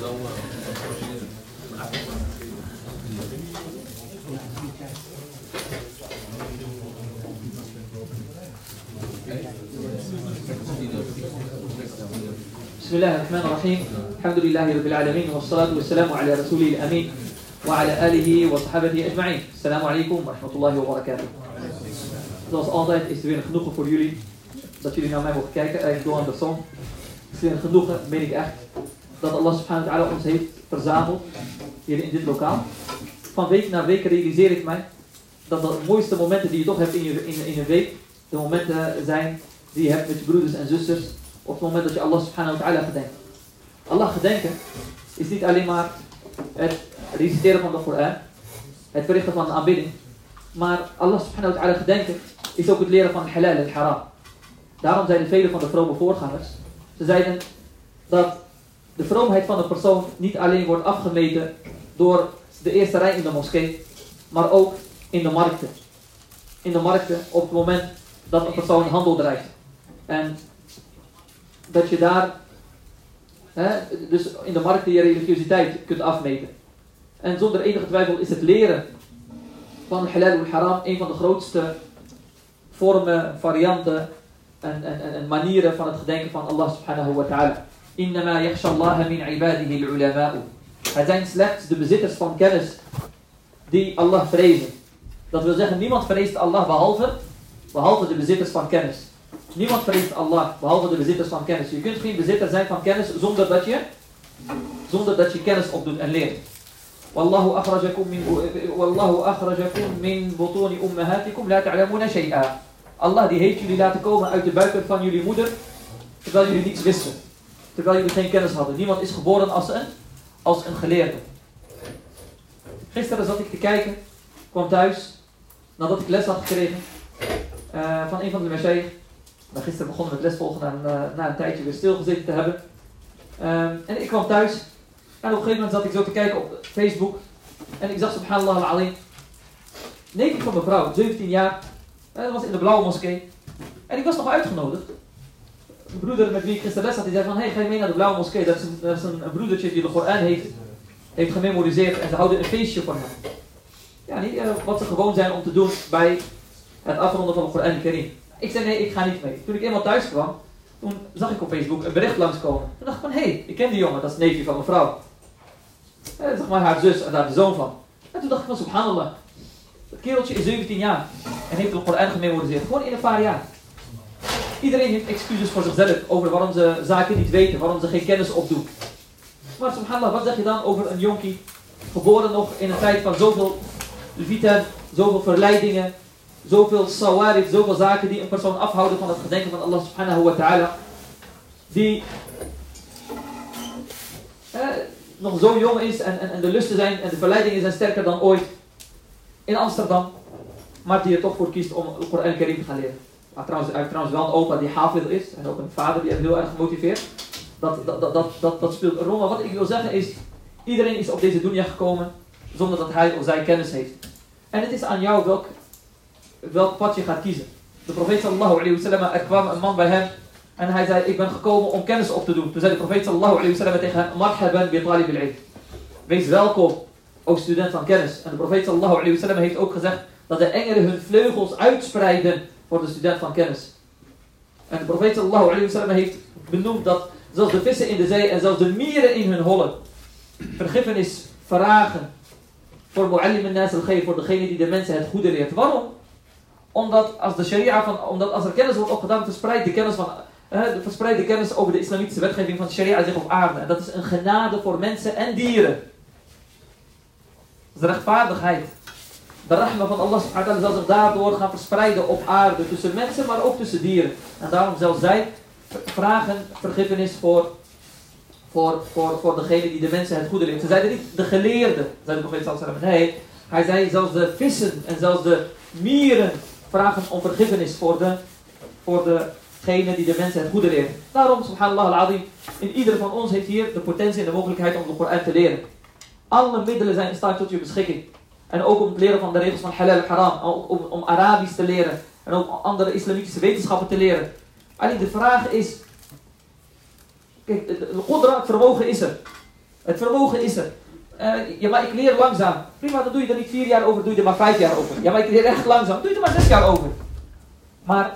بسم الله الرحمن الرحيم الحمد لله رب العالمين والصلاة والسلام على رسوله الأمين وعلى آله وصحبه أجمعين. Assalamu alaikum wa rahmatullahi wa barakatuh. Zoals altijd is het weer een genoegen voor jullie dat jullie naar mij mogen kijken. Eigenlijk door een persoon. Het is weer een genoegen, meen ik echt, dat Allah subhanahu wa ta'ala ons heeft verzameld hier in dit lokaal. Van week naar week realiseer ik mij dat de mooiste momenten die je toch hebt in een week, de momenten zijn die je hebt met je broeders en zusters op het moment dat je Allah subhanahu wa ta'ala gedenkt. Allah gedenken is niet alleen maar het reciteren van de Koran, het verrichten van de aanbidding, maar Allah subhanahu wa ta'ala gedenken is ook het leren van halal en haram. Daarom zeiden vele van de vrome voorgangers, ze zeiden dat de vroomheid van een persoon niet alleen wordt afgemeten door de eerste rij in de moskee, maar ook in de markten. In de markten op het moment dat een persoon handel drijft. En dat je daar, dus in de markten je religiositeit kunt afmeten. En zonder enige twijfel is het leren van halal en haram een van de grootste vormen, varianten en manieren van het gedenken van Allah subhanahu wa ta'ala. Innama yakhsha Allah min ibadihi al-ulama'u. Het zijn slechts de bezitters van kennis die Allah vrezen. Dat wil zeggen, niemand vreest Allah behalve de bezitters van kennis. Niemand vreest Allah behalve de bezitters van kennis. Je kunt geen bezitter zijn van kennis zonder dat je kennis opdoet en leert. Wallahu akhrajakum min butuni ummahatikum la ta'lamuna shay'a. Allah die heeft jullie laten komen uit de buiken van jullie moeder, terwijl jullie niets wisten. Terwijl jullie geen kennis hadden. Niemand is geboren als een geleerde. Gisteren zat ik te kijken, kwam thuis, nadat ik les had gekregen van een van de mashayikh. Gisteren begonnen met lesvolgen na een tijdje weer stilgezeten te hebben. En ik kwam thuis en op een gegeven moment zat ik zo te kijken op Facebook. En ik zag subhanallah al-alim. Neefje van mijn vrouw, 17 jaar. Dat was in de Blauwe Moskee. En ik was nog uitgenodigd. Mijn broeder met wie ik gisteren les had, die zei van, hey, ga je mee naar de Blauwe Moskee? Dat is een broedertje die de Koran heeft gememoriseerd en ze houden een feestje voor hem. Ja, niet wat ze gewoon zijn om te doen bij het afronden van de Koran Karim. Ik zei nee, ik ga niet mee. Toen ik eenmaal thuis kwam, toen zag ik op Facebook een bericht langskomen. Toen dacht ik van, hé, ik ken die jongen, dat is het neefje van mijn vrouw. Zeg maar haar zus en daar de zoon van. En toen dacht ik van, subhanallah, dat kereltje is 17 jaar en heeft de Koran gememoriseerd. Gewoon in een paar jaar. Iedereen heeft excuses voor zichzelf over waarom ze zaken niet weten, waarom ze geen kennis opdoen. Maar subhanallah, wat zeg je dan over een jonkie, geboren nog in een tijd van zoveel fitan, zoveel verleidingen, zoveel sawarif, zoveel zaken die een persoon afhouden van het gedenken van Allah subhanahu wa ta'ala. Die nog zo jong is en de lusten zijn en de verleidingen zijn sterker dan ooit in Amsterdam. Maar die er toch voor kiest om de Koran Karim te gaan leren. Maar trouwens, hij heeft trouwens wel een opa die hafid is en ook een vader die hem heel erg motiveert. Dat speelt een rol. Maar wat ik wil zeggen is, iedereen is op deze dunya gekomen zonder dat hij of zij kennis heeft. En het is aan jou welk pad je gaat kiezen. De profeet sallallahu alayhi wa sallam, er kwam een man bij hem en hij zei, ik ben gekomen om kennis op te doen. Toen zei de profeet sallallahu alayhi wa sallam tegen hem, marhaban bi talib al-ilm. Wees welkom, o student van kennis. En de profeet sallallahu alayhi wa sallam heeft ook gezegd dat de engelen hun vleugels uitspreiden voor de student van kennis. En de profeet sallallahu alayhi wa sallam heeft benoemd dat zelfs de vissen in de zee en zelfs de mieren in hun hollen vergiffenis vragen voor mu'allim an-nas al-khayr, voor degene die de mensen het goede leert. Waarom? Omdat als er kennis wordt opgedaan, verspreidt de kennis over de islamitische wetgeving van de sharia zich op aarde. En dat is een genade voor mensen en dieren. Dat is de rechtvaardigheid. De rahma van Allah subhanahu wa ta'ala zal zich daardoor gaan verspreiden op aarde, tussen mensen, maar ook tussen dieren. En daarom zelfs zij vragen vergiffenis voor degene die de mensen het goede leert. Ze zeiden niet de geleerden, zei de profeet sallallahu alaihi wasallam. Nee, hij zei zelfs de vissen en zelfs de mieren vragen om vergiffenis voor degene die de mensen het goede leren. Daarom, subhanallah al-azim, in ieder van ons heeft hier de potentie en de mogelijkheid om de Koran te leren. Alle middelen zijn in staat tot je beschikking. En ook om het leren van de regels van halal en haram, om Arabisch te leren en ook andere islamitische wetenschappen te leren. Alleen de vraag is, kijk, het vermogen is er. Het vermogen is er. Ja, maar ik leer langzaam. Prima, dan doe je er niet 4 jaar over, doe je er maar 5 jaar over. Ja, maar ik leer echt langzaam, doe je er maar 6 jaar over. Maar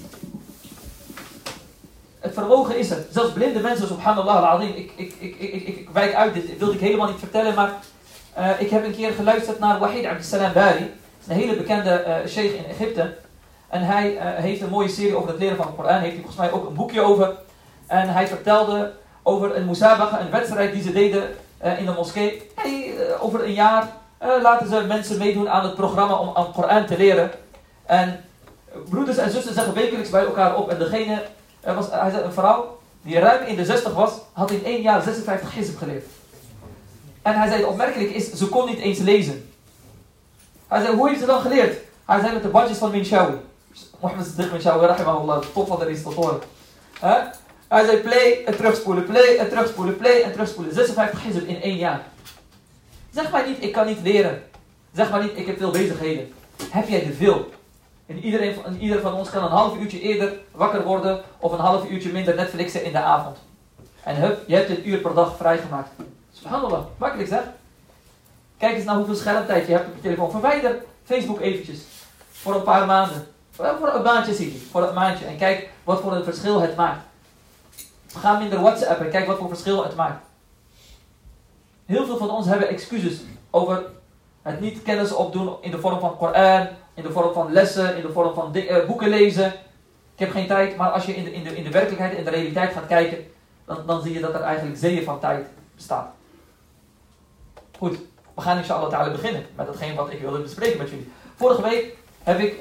het vermogen is er. Zelfs blinde mensen, subhanallah al-azim. Ik wijk uit, dit wilde ik helemaal niet vertellen, maar ik heb een keer geluisterd naar Wahid Abdessalam Bari. Een hele bekende sheikh in Egypte. En hij heeft een mooie serie over het leren van de Koran. Heeft hij volgens mij ook een boekje over. En hij vertelde over een musabaga, een wedstrijd die ze deden in de moskee. Over een jaar laten ze mensen meedoen aan het programma om aan het Koran te leren. En broeders en zussen zeggen wekelijks bij elkaar op. En degene, hij zei een vrouw die ruim in de 60 was, had in 1 jaar 56 hizb geleerd. En hij zei, het opmerkelijk is, ze kon niet eens lezen. Hij zei, hoe heeft ze dan geleerd? Hij zei met de badjes van Minshawi. Mohammed Siddiq Minshawi, rahimahullah, de top van de recitatoren. Hij zei, play en terugspoelen, play en terugspoelen, play en terugspoelen. 56 hizb in 1 jaar. Zeg maar niet, ik kan niet leren. Zeg maar niet, ik heb veel bezigheden. Heb jij er veel? En ieder van ons kan een half uurtje eerder wakker worden of een half uurtje minder Netflixen in de avond. En hup, je hebt 1 uur per dag vrijgemaakt. Subhanallah, makkelijk zeg. Kijk eens naar hoeveel schermtijd je hebt op je telefoon. Verwijder Facebook eventjes. Voor een paar maanden. Voor een maandje zie je. Voor een maandje. En kijk wat voor een verschil het maakt. Ga minder WhatsApp en kijk wat voor verschil het maakt. Heel veel van ons hebben excuses over het niet kennis opdoen in de vorm van Koran, in de vorm van lessen, in de vorm van boeken lezen. Ik heb geen tijd, maar als je in de werkelijkheid, in de realiteit gaat kijken, dan zie je dat er eigenlijk zeeën van tijd bestaan. Goed, we gaan inshallah ta'ala beginnen met datgene wat ik wilde bespreken met jullie. Vorige week heb ik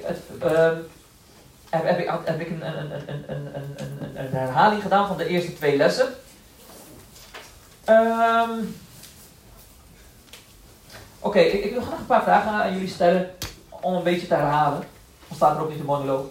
een herhaling gedaan van de eerste 2 lessen. Oké, ik wil graag een paar vragen aan jullie stellen om een beetje te herhalen. Dan staat er ook niet een monoloog.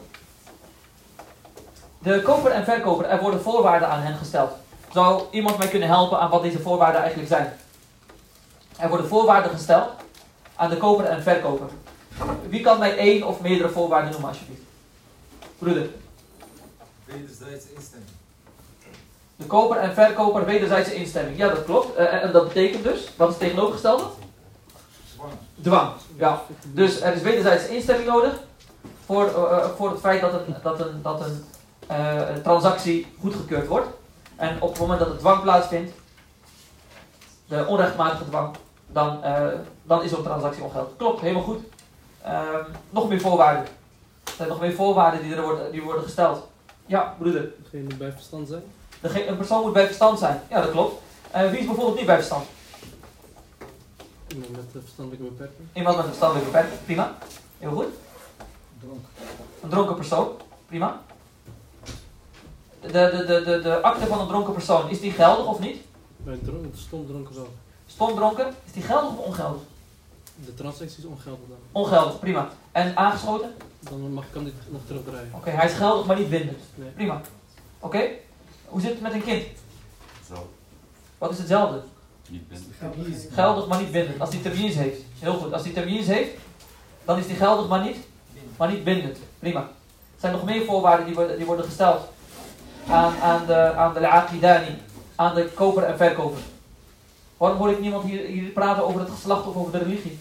De koper en verkoper, er worden voorwaarden aan hen gesteld. Zou iemand mij kunnen helpen aan wat deze voorwaarden eigenlijk zijn? Er worden voorwaarden gesteld aan de koper en verkoper. Wie kan mij 1 of meerdere voorwaarden noemen alsjeblieft? Broeder. Wederzijdse instemming. De koper en verkoper wederzijdse instemming. Ja, dat klopt. En dat betekent dus, wat is het tegenovergestelde? Dwang. Ja. Dus er is wederzijdse instemming nodig voor het feit dat een transactie goedgekeurd wordt. En op het moment dat het dwang plaatsvindt, de onrechtmatige dwang, dan is zo'n transactie ongeldig. Klopt, helemaal goed. Nog meer voorwaarden. Er zijn nog meer voorwaarden die worden gesteld. Ja, broeder. Degene moet bij verstand zijn? Een persoon moet bij verstand zijn. Ja, dat klopt. Wie is bijvoorbeeld niet bij verstand? Iemand met een verstandelijke beperking. Iemand met een verstandelijke beperking. Prima. Heel goed. Een dronken persoon. Prima. De akte van een dronken persoon, is die geldig of niet? Bij een stom dronken wel. Stom dronken, is die geldig of ongeldig? De transactie is ongeldig dan. Ongeldig, prima. En aangeschoten? Dan kan dit nog terugdraaien. Oké, hij is geldig, maar niet bindend. Nee. Prima. Oké. Hoe zit het met een kind? Zo. Wat is hetzelfde? Niet bindend. Geldig, maar niet bindend. Als hij tamyiz heeft. Heel goed. Als hij tamyiz heeft, dan is hij geldig, maar niet bindend. Prima. Er zijn nog meer voorwaarden die worden gesteld aan de aqidani, aan de koper en verkoper. Waarom hoor ik niemand hier praten over het geslacht of over de religie?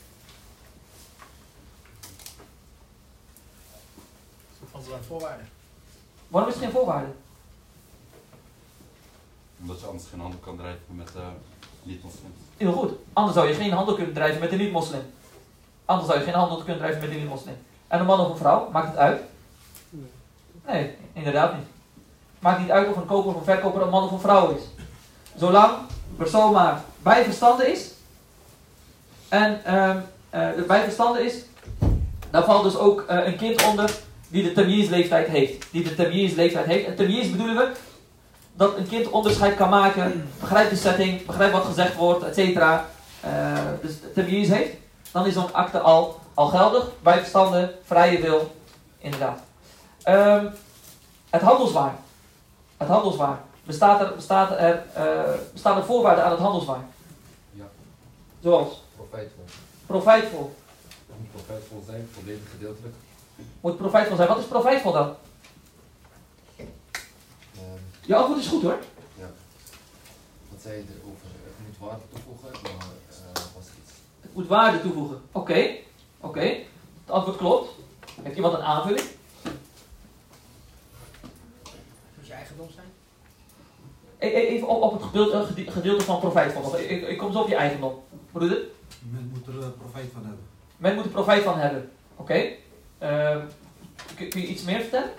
Van zijn voorwaarden. Waarom is het geen voorwaarde? Omdat je anders geen handel kan drijven met niet-moslims. Heel goed. Anders zou je geen handel kunnen drijven met een niet-moslim. Anders zou je geen handel kunnen drijven met een niet-moslim. En een man of een vrouw, maakt het uit? Nee, inderdaad niet. Maakt niet uit of een koper of een verkoper een man of een vrouw is. Zolang de persoon maar bij verstande is. En bij verstande is, daar valt dus ook een kind onder die de tamyiz leeftijd heeft. En tamyiz bedoelen we dat een kind onderscheid kan maken, begrijpt de setting, begrijpt wat gezegd wordt, etc. Dus tamyiz heeft. Dan is zo'n akte al geldig, bij verstande, vrije wil, inderdaad. Het handelswaar. Bestaan er voorwaarden aan het handelswaar? Ja. Zoals? Profijtvol. Moet profijtvol zijn, volledig gedeeltelijk. Moet profijtvol zijn. Wat is profijtvol dan? Uh, Je antwoord is goed hoor. ja. Dat Wat zei je erover? Het moet waarde toevoegen, maar was er iets? Het moet waarde toevoegen. Oké. Het antwoord klopt. Heeft iemand een aanvulling? Moet je eigendom zijn? Even op het gedeelte van profijtfonds. Ik kom zo op je eigendom. Broeder? Men moet er profijt van hebben. Men moet er profijt van hebben. Oké. Kun je iets meer vertellen?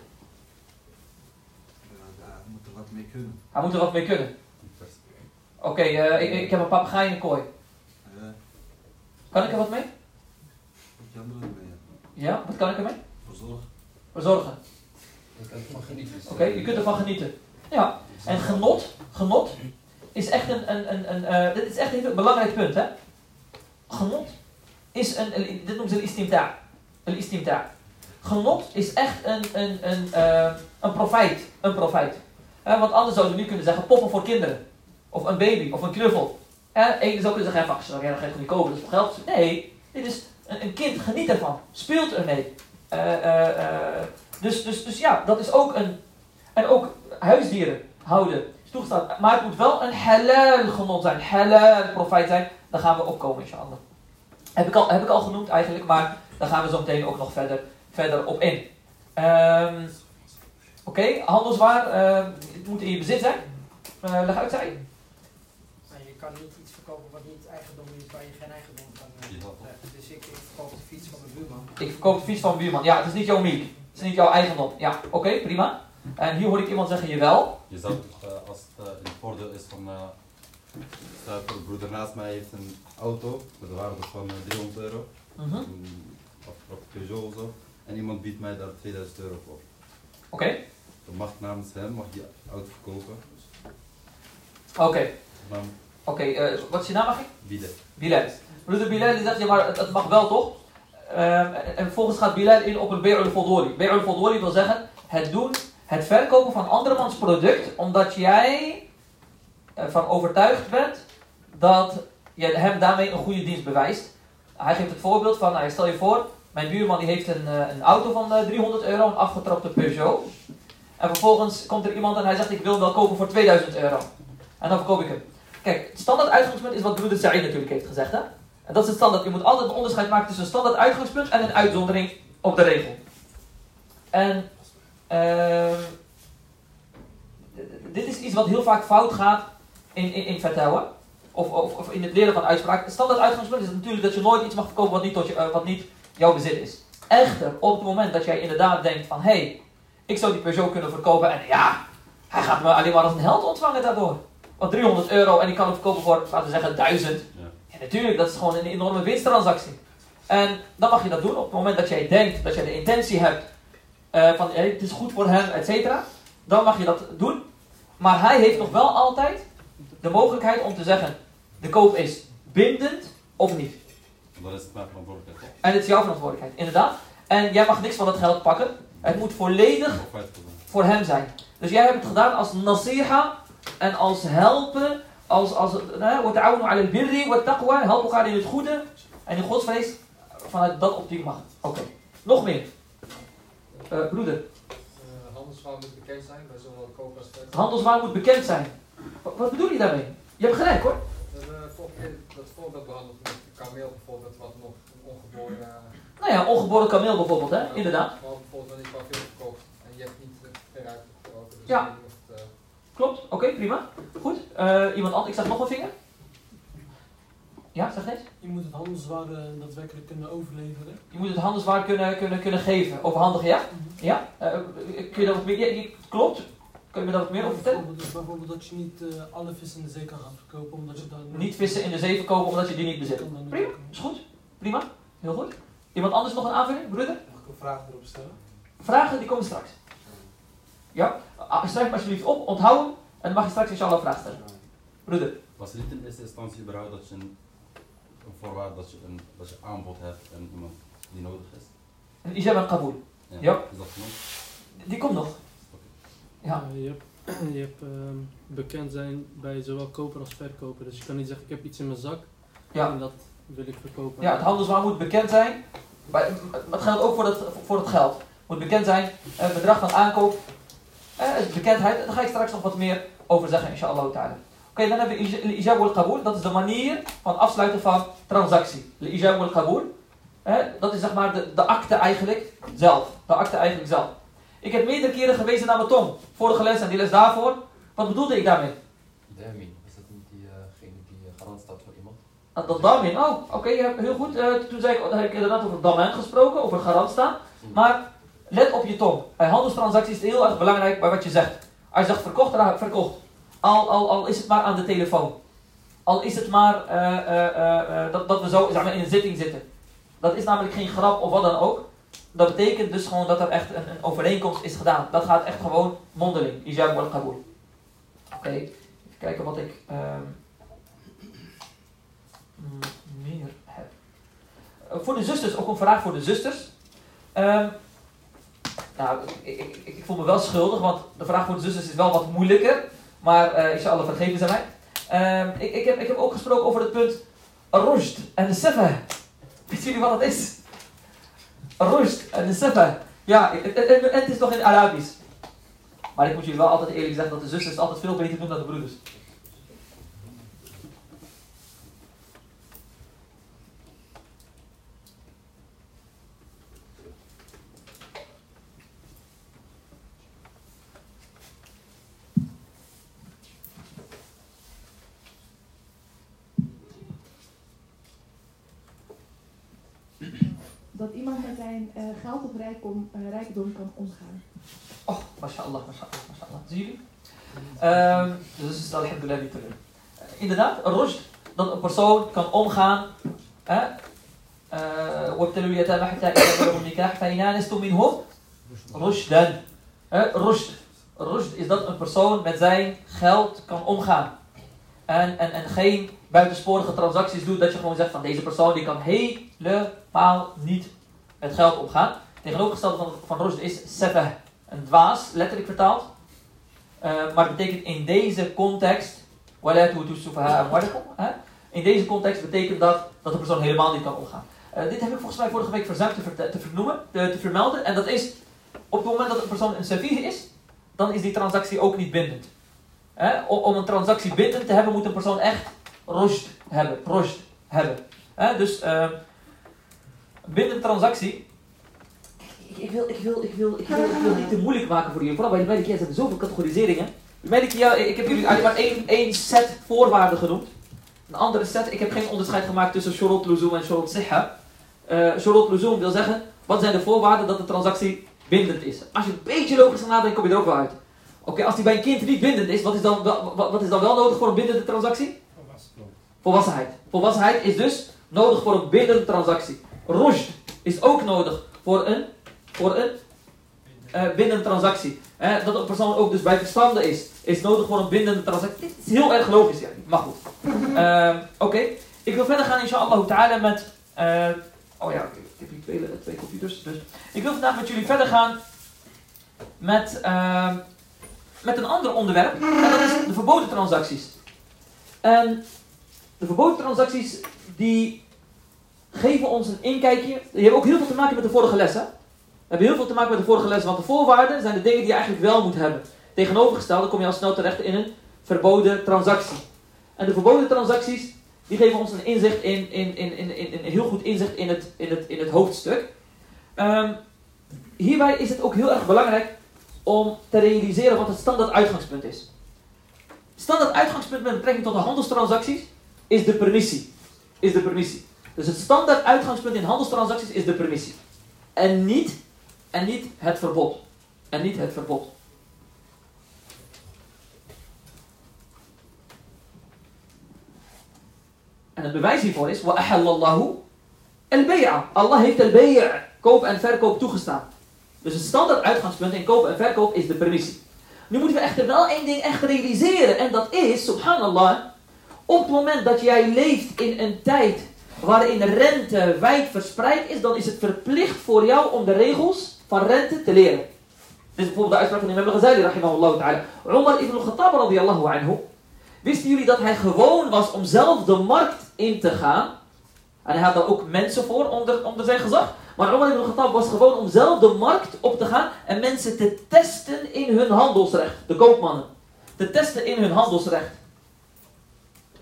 Hij moet er wat mee kunnen. Hij moet er wat mee kunnen. Oké, ik heb een papegaai in een kooi. Kan ik er wat mee? Wat je andere mee hebt. Ja, wat kan ik ermee? Verzorgen. Verzorgen. Je kunt ervan genieten. Oké, je kunt ervan genieten. Ja, en genot is echt dit is echt een belangrijk punt, hè. Genot is dit noemen ze een istimta. Genot is echt een profijt. Want anders zouden we nu kunnen zeggen poppen voor kinderen. Of een baby, of een knuffel. Eén zou kunnen zeggen, sorry, dan ga ik het niet kopen, dat is voor geld. Nee, dit is een kind, geniet ervan. Speelt ermee. Dus ja, dat is ook en ook huisdieren houden is toegestaan. Maar het moet wel een halal genot zijn, halal profijt zijn. Daar gaan we opkomen, inshallah. Heb ik al genoemd eigenlijk, maar daar gaan we zo meteen ook nog verder op in. Oké, handelswaar, het moet in je bezit zijn. Leg uit, zei je. Maar je kan niet iets verkopen wat niet eigendom is, waar je geen eigendom kan hebben. Dus ik verkoop de fiets van mijn buurman. Ik verkoop de fiets van mijn buurman. Ja, het is niet jouw miek. Het is niet jouw eigendom. Ja, oké, prima. En hier hoor ik iemand zeggen, jawel. Je zou toch, als het een voordeel is van, stel de broeder naast mij heeft een auto met een waarde van €300, of Peugeot of zo, en iemand biedt mij daar €2000 voor. Oké. Dan mag ik namens hem die auto verkopen. Oké, wat is je naam, mag ik? Bilal. Broeder Bilal die zegt, ja maar het mag wel toch? En vervolgens gaat Bilal in op een Bay'ul Fodoli. Bay'ul Fodoli wil zeggen, het verkopen van andermans product, omdat jij ervan overtuigd bent dat je hem daarmee een goede dienst bewijst. Hij geeft het voorbeeld van, stel je voor, mijn buurman die heeft een auto van €300, een afgetrapte Peugeot. En vervolgens komt er iemand en hij zegt, ik wil hem wel kopen voor €2000. En dan verkoop ik hem. Kijk, het standaard uitgangspunt is wat broeder Saïd natuurlijk heeft gezegd. Hè? En dat is het standaard. Je moet altijd een onderscheid maken tussen een standaard uitgangspunt en een uitzondering op de regel. En dit is iets wat heel vaak fout gaat in vertellen. Of in het leren van uitspraak. Het standaard uitgangspunt is natuurlijk dat je nooit iets mag verkopen wat niet jouw bezit is. Echter, op het moment dat jij inderdaad denkt van, hé, ik zou die Peugeot kunnen verkopen en ja, hij gaat me alleen maar als een held ontvangen daardoor. Want €300 en ik kan hem verkopen voor, laten we zeggen, 1000. Ja, natuurlijk, dat is gewoon een enorme winsttransactie. En dan mag je dat doen op het moment dat jij denkt, dat jij de intentie hebt van het is goed voor hem, et cetera. Dan mag je dat doen. Maar hij heeft nog wel altijd de mogelijkheid om te zeggen, de koop is bindend of niet. Dat is mijn verantwoordelijkheid. En het is jouw verantwoordelijkheid, inderdaad. En jij mag niks van dat geld pakken. Het moet volledig voor hem zijn. Dus jij hebt het gedaan als nasiha en als helpen, als wata'awunu 'ala al-birri wa taqwa, help elkaar in het goede en in godsvrees. Vanuit dat optiek mag. Oké. Nog meer. Broeder. Handelswaar moet bekend zijn bij zowel koop als verkoop. Handelswaar moet bekend zijn. Wat bedoel je daarmee? Je hebt gelijk hoor. We hebben vorige keer dat voorbeeld behandeld met de kameel bijvoorbeeld, wat nog een ongeboren... Nou ja, ongeboren kameel bijvoorbeeld, hè? Inderdaad. Maar bijvoorbeeld wanneer je qua veel verkoopt en je hebt niet veruit verkopen. Dus Ja. ik weet niet of het, Klopt, oké, prima. Goed. Iemand anders, ik zag nog een vinger. Ja, zeg eens. Je moet het handelswaar daadwerkelijk kunnen overleveren. Je moet het handelswaar kunnen geven, overhandigen, ja? Ja? Kun je daar wat meer... klopt. Kun je me daar wat meer over vertellen? Bijvoorbeeld dat je niet alle vissen in de zee kan gaan verkopen, omdat je dan... Niet vissen in de zee verkopen omdat je die niet bezit. Prima, is goed. Prima, heel goed. Iemand anders nog een aanvulling, broeder? Mag ik een vraag erop stellen? Vragen, die komen straks. Ja? Schrijf maar alsjeblieft op, onthoud hem. En dan mag je straks inshallah een vraag stellen. Broeder. Was het niet in eerste instantie überhaupt dat je een voorwaarde dat je aanbod hebt en iemand die nodig is? Een ijab en qaboel. Ja. Is dat genoeg? Die komt nog. Ja. Je hebt bekend zijn bij zowel koper als verkoper. Dus je kan niet zeggen, ik heb iets in mijn zak en dat wil ik verkopen. Ja, het handelswaar moet bekend zijn. Maar het geldt ook voor het geld. Het moet bekend zijn, bedrag van aankoop, bekendheid. Daar ga ik straks nog wat meer over zeggen, inshallah ta'ala. Oké, dan hebben we al-ijab wal-qabool. Dat is de manier van afsluiten van transactie. Al-ijab wal-qabool. Dat is zeg maar de akte eigenlijk zelf. De akte eigenlijk zelf. Ik heb meerdere keren gewezen naar mijn tong. Vorige les en die les daarvoor. Wat bedoelde ik daarmee? Damin, is dat niet diegene die garant staat voor iemand? Dat damin, oké, heel goed. Toen heb ik inderdaad over damin gesproken, over garant staan. Maar let op je tong. Bij handelstransacties is het heel erg belangrijk bij wat je zegt. Als je zegt verkocht, verkocht. Al is het maar aan de telefoon. Al is het maar dat we zo zeg maar, in een zitting zitten. Dat is namelijk geen grap of wat dan ook. Dat betekent dus gewoon dat er echt een overeenkomst is gedaan. Dat gaat echt gewoon mondeling. Ijab wal qabool. Oké, even kijken wat ik meer heb. Voor de zusters, ook een vraag voor de zusters. Nou, ik voel me wel schuldig, want de vraag voor de zusters is wel wat moeilijker. Maar inshallah vergeven ze mij. Ik heb ook gesproken over het punt rushd en de sefah. Weet jullie wat dat is? Rushd en de sefah. Ja, het is nog in Arabisch. Maar ik moet jullie wel altijd eerlijk zeggen dat de zusters het altijd veel beter doen dan de broeders. Dat iemand met zijn geld of rijkdom kan omgaan. Oh, mashallah, mashallah, mashallah. Zien jullie? Dus is het alhamdulillah niet terug. Inderdaad, rushd, dat een persoon kan omgaan. وابتلوا اليتامى حتى إذا بلغوا النكاح فإن آنستم منهم رشدا. Rushd is dat een persoon met zijn geld kan omgaan. En geen buitensporige transacties doet, dat je gewoon zegt van deze persoon die kan helemaal niet met geld omgaan. Tegenovergestelde van rushd is sefah, een dwaas, letterlijk vertaald. Maar het betekent in deze context, in deze context betekent dat de persoon helemaal niet kan omgaan. Dit heb ik volgens mij vorige week verzuimd te vermelden. En dat is, op het moment dat een persoon een servie is, dan is die transactie ook niet bindend. Om een transactie bindend te hebben, moet een persoon echt rushd hebben. Dus bindende transactie. Ik wil niet te moeilijk maken voor jullie. Vooral bij de Malikiya zijn er zoveel categoriseringen. De Malikiya, ik heb jullie alleen maar één set voorwaarden genoemd. Een andere set, ik heb geen onderscheid gemaakt tussen shurut luzum en shurut sihha. Shurut luzum wil zeggen, wat zijn de voorwaarden dat de transactie bindend is. Als je een beetje logisch gaat nadenken, kom je er ook wel uit. Oké, als die bij een kind niet bindend is, wat is dan wel nodig voor een bindende transactie? Volwassenheid. Volwassenheid is dus nodig voor een bindende transactie. Rushd is ook nodig voor een bindende transactie. Dat een persoon ook dus bij verstande is nodig voor een bindende transactie. Dit is heel erg logisch, ja. Maar goed. Oké. Ik wil verder gaan inshallah ta'ala met... oh ja, ik heb hier twee computers. Dus. Ik wil vandaag met jullie verder gaan met een ander onderwerp. En dat is de verboden transacties. En de verboden transacties die geven ons een inkijkje. Die hebben ook heel veel te maken met de vorige les. We hebben heel veel te maken met de vorige les. Want de voorwaarden zijn de dingen die je eigenlijk wel moet hebben. Tegenovergestelde kom je al snel terecht in een verboden transactie. En de verboden transacties die geven ons een inzicht een heel goed inzicht in het hoofdstuk. Hierbij is het ook heel erg belangrijk om te realiseren wat het standaard uitgangspunt is. Standaard uitgangspunt met betrekking tot de handelstransacties is de permissie. Dus het standaard uitgangspunt in handelstransacties is de permissie. En niet het verbod. En het bewijs hiervoor is, وَأَحَلَّ al-bay'a. Allah heeft al-bay'a, koop en verkoop, toegestaan. Dus het standaard uitgangspunt in koop en verkoop is de permissie. Nu moeten we echter wel één ding echt realiseren. En dat is, subhanallah, op het moment dat jij leeft in een tijd waarin rente wijd verspreid is, dan is het verplicht voor jou om de regels van rente te leren. Dit is bijvoorbeeld de uitspraak van Imam al-Ghazali, rahimahullah ta'ala. Umar ibn al-Khattab, radiyallahu anhu. Wisten jullie dat hij gewoon was om zelf de markt in te gaan? En hij had daar ook mensen voor onder zijn gezag. Maar Umar ibn al-Khattab was gewoon om zelf de markt op te gaan en mensen te testen in hun handelsrecht. De koopmannen. Te testen in hun handelsrecht.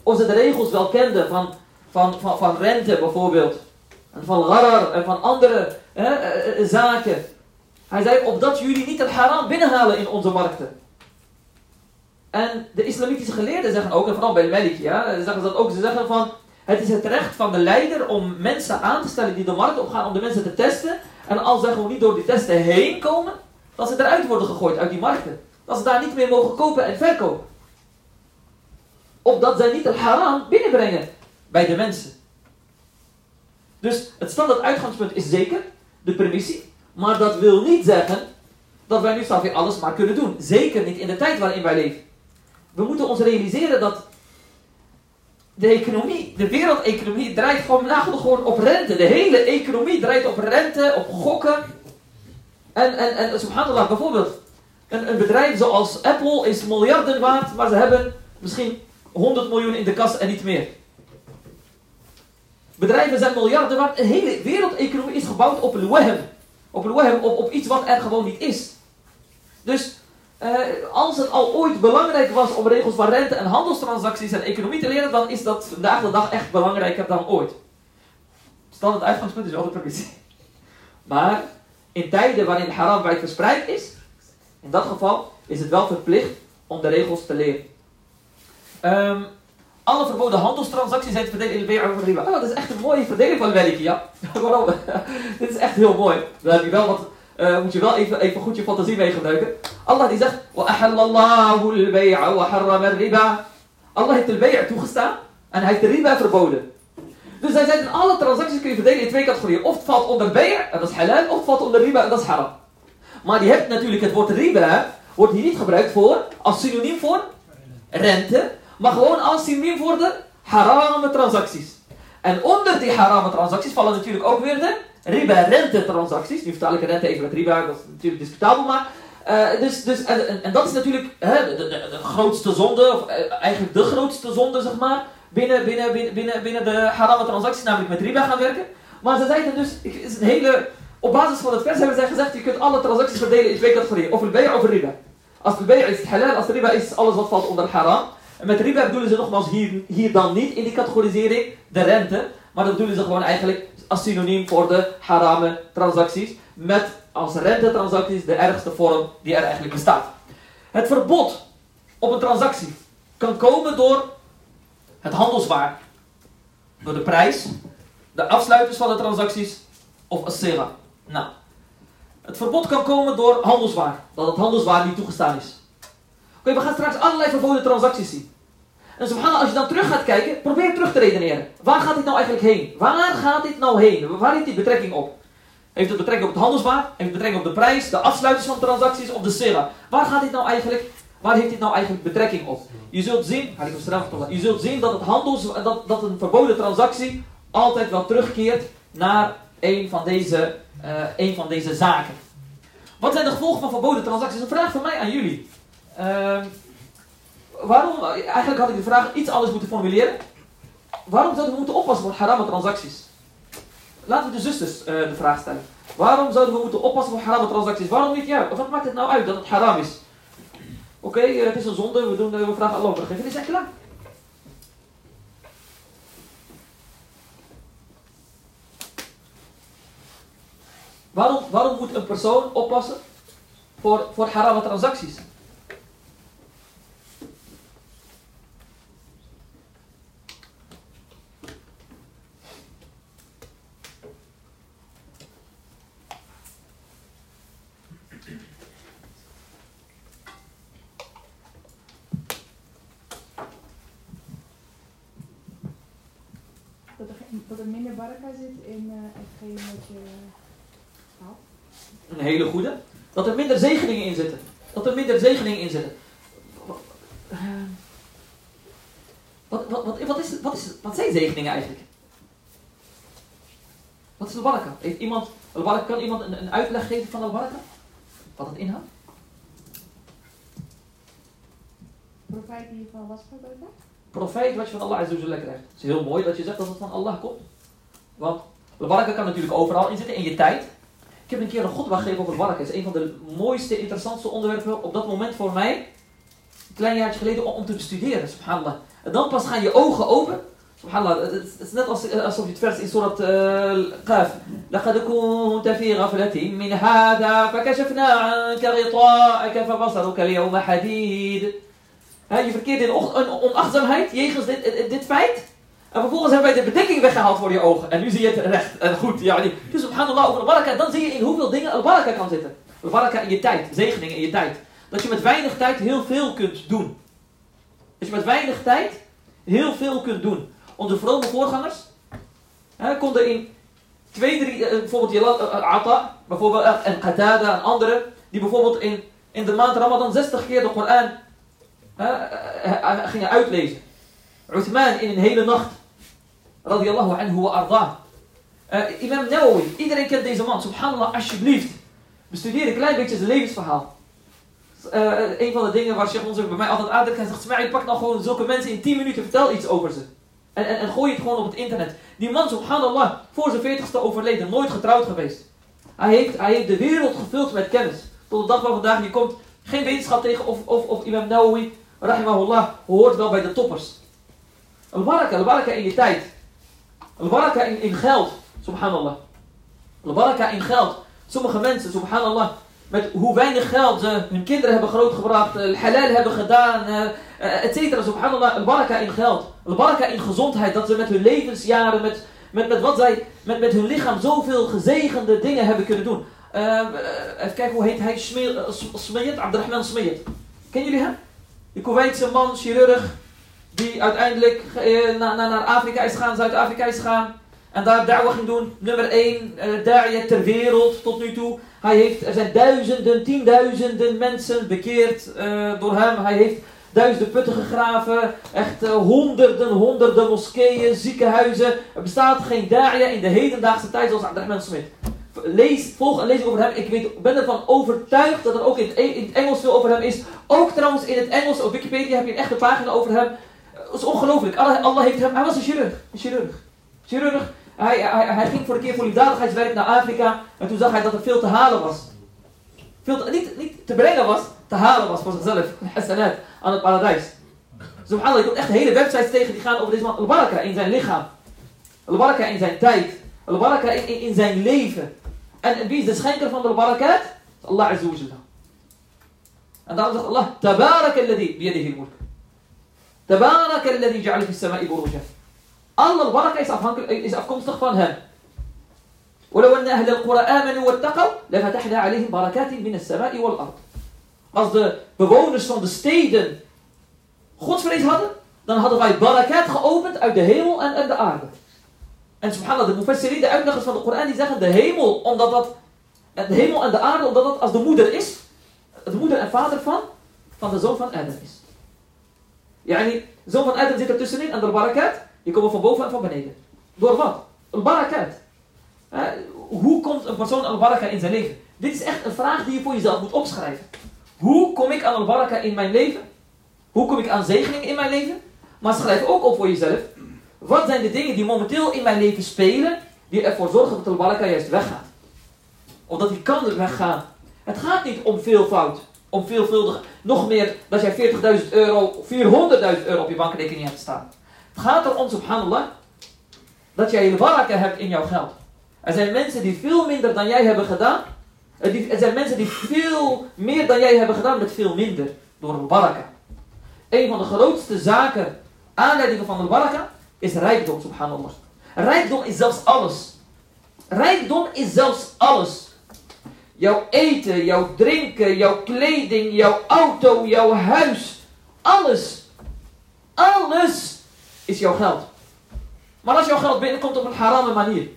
of ze de regels wel kenden van rente bijvoorbeeld. En van gharar en van andere zaken. Hij zei, opdat jullie niet het haram binnenhalen in onze markten. En de islamitische geleerden zeggen ook, en vooral bij de Maliki, zeggen ze dat ook. Ze zeggen van, het is het recht van de leider om mensen aan te stellen die de markt opgaan om de mensen te testen. En als ze gewoon niet door die testen heen komen, dat ze eruit worden gegooid uit die markten. Dat ze daar niet meer mogen kopen en verkopen. Opdat zij niet het haram binnenbrengen bij de mensen. Dus het standaard uitgangspunt is zeker, de permissie. Maar dat wil niet zeggen dat wij nu straks weer alles maar kunnen doen. Zeker niet in de tijd waarin wij leven. We moeten ons realiseren dat de wereldeconomie draait gewoon op rente. De hele economie draait op rente, op gokken. En subhanallah, bijvoorbeeld, een bedrijf zoals Apple is miljarden waard, maar ze hebben misschien 100 miljoen in de kas en niet meer. Bedrijven zijn miljarden waard. De hele wereldeconomie is gebouwd op een wahm. Op iets wat er gewoon niet is. Dus als het al ooit belangrijk was om regels van rente en handelstransacties en economie te leren, dan is dat vandaag de dag echt belangrijker dan ooit. Standaard uitgangspunt is wel de permissie. Maar in tijden waarin de haram wijd verspreid is, in dat geval is het wel verplicht om de regels te leren. Alle verboden handelstransacties zijn te verdelen in de bay'a en riba. Dat is echt een mooie verdeling van Maliki, ja. Waarom? Dit is echt heel mooi. Daar heb je wel wat, moet je wel even goed je fantasie mee gebruiken. Allah die zegt, وَأَحَلَّ الْبَيْعَ وَحَرَّمَ الرِّبَا. Allah heeft de bay'a toegestaan en hij heeft de riba verboden. Dus hij zegt, in alle transacties kun je verdelen in twee categorieën. Of het valt onder bay'a, en dat is halal, of het valt onder riba, en dat is haram. Maar je hebt natuurlijk het woord riba, wordt hier niet gebruikt als synoniem voor rente, maar gewoon als synoniem voor de harame transacties. En onder die harame transacties vallen natuurlijk ook weer de riba-rente transacties. Nu vertaal ik rente even met riba, dat is natuurlijk discutabel, maar en dat is natuurlijk de grootste zonde, of eigenlijk de grootste zonde, zeg maar, binnen de harame transacties, namelijk met riba gaan werken. Maar ze zeiden dus, is een hele, op basis van het vers hebben zij gezegd, je kunt alle transacties verdelen in twee categorieën, of al-bay'a of riba. Als de bay'a is het halal, als de riba is alles wat valt onder haram. En met riba bedoelen ze nogmaals hier dan niet in die categorisering de rente, maar dat bedoelen ze gewoon eigenlijk als synoniem voor de harame transacties, met als rentetransacties de ergste vorm die er eigenlijk bestaat. Het verbod op een transactie kan komen door het handelswaar, door de prijs, de afsluiters van de transacties of as-sigha. Nou, het verbod kan komen door handelswaar, dat het handelswaar niet toegestaan is. Oké, we gaan straks allerlei verboden transacties zien. En subhanallah, als je dan terug gaat kijken, probeer terug te redeneren. Waar gaat dit nou eigenlijk heen? Waar gaat dit nou heen? Waar heeft dit betrekking op? Heeft het betrekking op het handelswaar? Heeft het betrekking op de prijs, de afsluiters van transacties of de sigha? Waar heeft dit nou eigenlijk betrekking op? Je zult zien dat dat een verboden transactie altijd wel terugkeert naar een van deze zaken. Wat zijn de gevolgen van verboden transacties? Een vraag van mij aan jullie. Eigenlijk had ik de vraag iets anders moeten formuleren. Waarom zouden we moeten oppassen voor harame transacties? Laten we de zusters de vraag stellen. Waarom zouden we moeten oppassen voor harame transacties? Waarom niet? Ja, wat maakt het nou uit dat het haram is? Oké, het is een zonde, we vragen Allah om vergeving. Die zijn klaar. Waarom moet een persoon oppassen voor harame transacties? Dat er minder baraka zit in hetgeen wat je haalt. Een hele goede. Dat er minder zegeningen in zitten. Wat zijn zegeningen eigenlijk? Wat is al-baraka? Kan iemand een uitleg geven van al-baraka? Wat het inhoudt? Profijt die je van was gebruikt? Profijt wat je van Allah azza wa jalla krijgt. Het is heel mooi dat je zegt dat het van Allah komt. Want al-baraka kan natuurlijk overal in zitten, in je tijd. Ik heb een keer een khutbah gegeven over al-baraka. Het is een van de mooiste, interessantste onderwerpen op dat moment voor mij. Een klein jaartje geleden om te bestuderen, subhanallah. En dan pas gaan je ogen open. Subhanallah, het is net alsof je het vers in surat Qaf. لَقَدْ كُنْتَ فِي غَفْلَةٍ مِّنْ هَذَا فَكَشَفْنَا عَنْكَ غِطَاءَكَ فَبَصَرُكَ الْيَوْمَ حَدِيدٌ. Je verkeert in onachtzaamheid jegens dit feit. En vervolgens hebben wij de bedekking weggehaald voor je ogen. En nu zie je het recht en goed. Dus subhanallah, over al-baraka, dan zie je in hoeveel dingen al-baraka kan zitten. Al-baraka in je tijd, zegeningen in je tijd. Dat je met weinig tijd heel veel kunt doen. Dat je met weinig tijd heel veel kunt doen. Onze vrome voorgangers konden in 2, 3, bijvoorbeeld Ata, bijvoorbeeld en Qatada en anderen, die bijvoorbeeld in de maand Ramadan 60 keer de Koran gingen uitlezen. Uthman in een hele nacht. Radiyallahu anhu wa arda. Imam Nawawi, iedereen kent deze man. Subhanallah, alsjeblieft. Bestudeer een klein beetje zijn levensverhaal. Een van de dingen waar Sheikh Monzer bij mij altijd aandringt, hij zegt, Smaïl, pak nou gewoon zulke mensen in 10 minuten, vertel iets over ze. En gooi het gewoon op het internet. Die man, subhanallah, voor zijn 40ste overleden, nooit getrouwd geweest. Hij heeft de wereld gevuld met kennis. Tot de dag van vandaag, je komt geen wetenschap tegen of Imam Nawawi, rahimahullah, hoort wel bij de toppers. Al-baraka in je tijd. Al-baraka in geld, subhanallah. Al-baraka in geld. Sommige mensen, subhanallah, met hoe weinig geld ze hun kinderen hebben grootgebracht, halal hebben gedaan, etc. Subhanallah, al-baraka in geld. Al-baraka in gezondheid, dat ze met hun levensjaren, met wat zij met hun lichaam zoveel gezegende dingen hebben kunnen doen. Even kijken, hoe heet hij? Smiyat, Abdurrahman Smiyat. Kennen jullie hem? Die Kuwaitse man, chirurg, die uiteindelijk naar Afrika is gegaan, Zuid-Afrika is gegaan. En daar da'wah ging doen. Nummer 1 da'iyah ter wereld tot nu toe. Er zijn duizenden, 10.000 mensen bekeerd door hem. Hij heeft duizenden putten gegraven. Echt honderden moskeeën, ziekenhuizen. Er bestaat geen da'iyah in de hedendaagse tijd zoals Abdurrahman Smith. Volg en lees over hem. Ik ben ervan overtuigd dat er ook in het Engels veel over hem is. Ook trouwens in het Engels, op Wikipedia heb je een echte pagina over hem. Dat is ongelooflijk. Allah heeft hem. Hij was een chirurg. Hij ging voor een keer voor liefdadigheidswerk naar Afrika. En toen zag hij dat er veel te halen was. Niet te brengen was, te halen was voor zichzelf. Hasanat aan het paradijs. Subhanallah, je komt echt hele websites tegen die gaan over deze man. Al-baraka in zijn lichaam. Al-baraka in zijn tijd. Al-baraka in zijn leven. En wie is de schenker van de al-barakat? Allah Azza wa Jalla. En daarom zegt Allah, Tabaraka alladhi biyadihi al-mulk. Tabaraka alladhi ja'ala fi as-sama'i burujan. Alle al-baraka is afkomstig van hem. ولو أن أهل القرى آمنوا واتقوا لفتحنا عليهم بركات من السماء والأرض. Als de bewoners van de steden godsvrees hadden, dan hadden wij barakat geopend uit de hemel en de aarde. En subhanallah, de mufassirin, de uitleggers van de Koran, die zeggen de hemel en de aarde, omdat dat als de moeder is, de moeder en vader van de zoon van Adam is. De zoon van Adam zit er tussenin en de barakat, die komen van boven en van beneden. Door wat? Al-barakat. Hoe komt een persoon al-baraka in zijn leven? Dit is echt een vraag die je voor jezelf moet opschrijven. Hoe kom ik aan al-baraka in mijn leven? Hoe kom ik aan zegening in mijn leven? Maar schrijf ook op voor jezelf. Wat zijn de dingen die momenteel in mijn leven spelen, die ervoor zorgen dat al-baraka juist weggaat? Omdat die kan weggaan. Het gaat niet om veelvoud. Om veelvuldig, nog meer, dat jij 40.000 euro, 400.000 euro op je bankrekening hebt staan. Het gaat erom, subhanallah, dat jij al-baraka hebt in jouw geld. Er zijn mensen die veel minder dan jij hebben gedaan. Er zijn mensen die veel meer dan jij hebben gedaan met veel minder. Door al-baraka. Een van de grootste zaken, aanleidingen van al-baraka, is rijkdom, subhanallah. Rijkdom is zelfs alles. Rijkdom is zelfs alles. Jouw eten, jouw drinken, jouw kleding, jouw auto, jouw huis. Alles. Alles is jouw geld. Maar als jouw geld binnenkomt op een harame manier.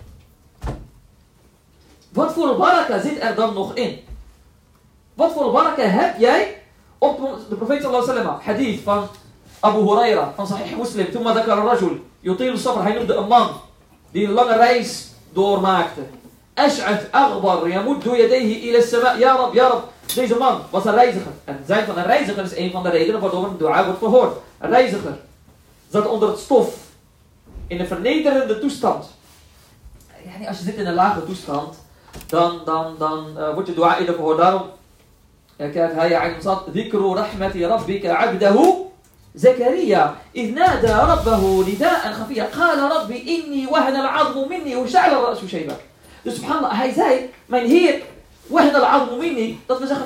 Wat voor baraka zit er dan nog in? Wat voor baraka heb jij op de profeet sallallahu alaihi wasallam? Hadith van Abu Huraira, van Sahih Muslim. Thumma dhakara rajul, yutil sabr. Hij noemde een man die een lange reis doormaakte. Ash'ath aghbar, yamuddu yadayhi ila as-sama'. Ya Rab, ya Rab. Deze man was een reiziger. En het zijn van een reiziger is een van de redenen waardoor een dua wordt verhoord. Een reiziger zat onder het stof. In een vernederende toestand. Als je zit in een lage toestand, dan wordt je dua eerder verhoord. Daarom, kijk, hij zat, dhikru rahmati rabbika abdahu Zakaria, إذ نادى ربه نداء خفيا قال ربي إني وهن العظم مني واشتعل الرأس شيبا. Dus subhanallah, hij zei, mijn Heer, وهن العظم مني, dat we zeggen,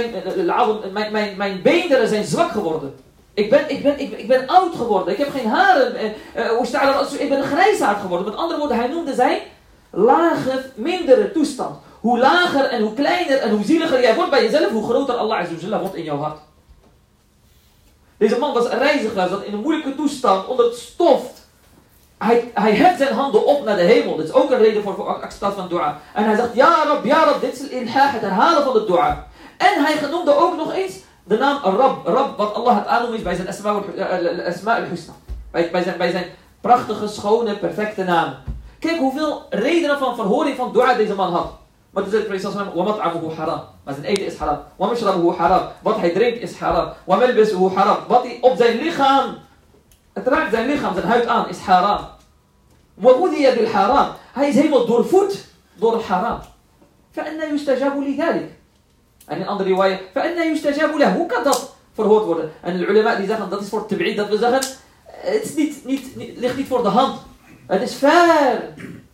mijn beenderen zijn zwak geworden. Ik ben oud geworden, ik heb geen haren, ik ben een grijsaard geworden. Met andere woorden, hij noemde zijn lage, mindere toestand. Hoe lager en hoe kleiner en hoe zieliger jij wordt bij jezelf, hoe groter Allah Azza wa Jalla wordt in jouw hart. Deze man was een reiziger, zat in een moeilijke toestand, onder het stof. Hij heft zijn handen op naar de hemel. Dit is ook een reden voor acceptatie van dua. En hij zegt, ja Rab, dit is het herhalen van de dua. En hij genoemde ook nog eens de naam Rab, wat Allah het aannoemt is bij zijn Asma al-Husna. Bij zijn prachtige, schone, perfecte naam. Kijk hoeveel redenen van verhoring van dua deze man had. Maar toen zei de profeet sallallahu alaihi wasallam, وَمَطْعَمُهُ haram. Maar zijn eten is haram. وَمَشْرَبُهُ haram. Wat hij drinkt is haram. وَمَلْبِسُهُ haram. Wat hij op zijn lichaam, het raakt zijn lichaam, zijn huid aan, is haram. وَغُذِيَ بِالْحَرَامِ. Hij is helemaal doorvoed door het haram. فَأَنَّا يُسْتَجَابُ لِذَلِكَ. En in andere riwaya, فَأَنَّا يُسْتَجَابُ لَهُ. Hoe kan dat verhoord worden? En de ulama die zeggen, dat is voor tab'id, dat we zeggen, het is ligt niet voor de hand. Het is ver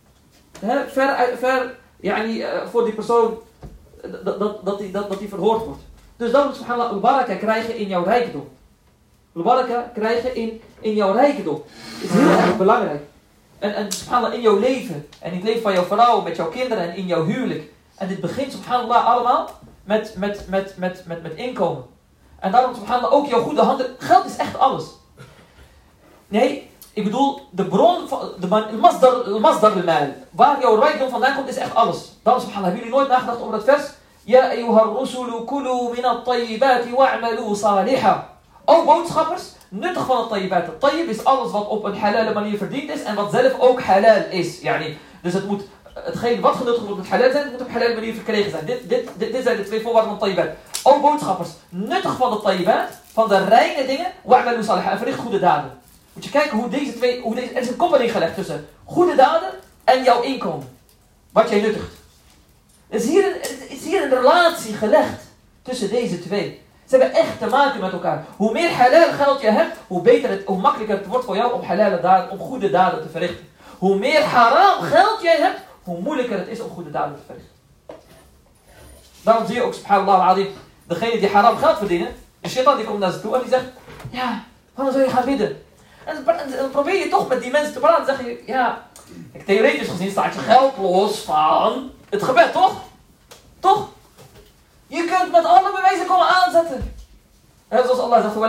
voor die persoon dat die verhoord wordt. Dus dan moet subhanallah al-baraka krijgen in jouw rijkdom. Al-baraka krijgen in jouw rijkdom. Het is heel erg belangrijk. En subhanallah in jouw leven. En in het leven van jouw vrouw, met jouw kinderen en in jouw huwelijk. En dit begint subhanallah allemaal met inkomen. En daarom subhanallah ook jouw goede handen. Geld is echt alles. Nee, ik bedoel, de bron van de masdar al-mal. Waar jouw rijkdom vandaan komt is echt alles. Daarom subhanallah, hebben jullie nooit nagedacht over dat vers? Ja ayyuhar rusulu kulu min at-tayyibati wa'malu saliha. O boodschappers, nuttig van het tayyibat. Het tayyib is alles wat op een halale manier verdiend is en wat zelf ook halal is. Dus het moet, hetgeen wat genuttigd wordt met halal zijn, het moet op halale manier verkregen zijn. Dit zijn de twee voorwaarden van het tayyibat. O boodschappers, nuttig van het tayyibat, van de reine dingen, wa'malu saliha, en verricht goede daden. Moet je kijken hoe deze twee, er is een koppeling gelegd tussen goede daden en jouw inkomen. Wat jij nuttigt. Er is hier een relatie gelegd tussen deze twee. Ze hebben echt te maken met elkaar. Hoe meer halal geld je hebt, hoe makkelijker het wordt voor jou om halale daden, om goede daden te verrichten. Hoe meer haram geld jij hebt, hoe moeilijker het is om goede daden te verrichten. Daarom zie je ook, subhanallah al-azim, degene die haram geld verdienen, de shaitan die komt naar ze toe en die zegt, ja, waarom zou je gaan bidden? En dan probeer je toch met die mensen te praten. Dan zeg je, ja, theoretisch gezien staat je geld los van het gebed, toch? Toch? Je kunt met alle bewijzen komen aanzetten. En zoals Allah zegt,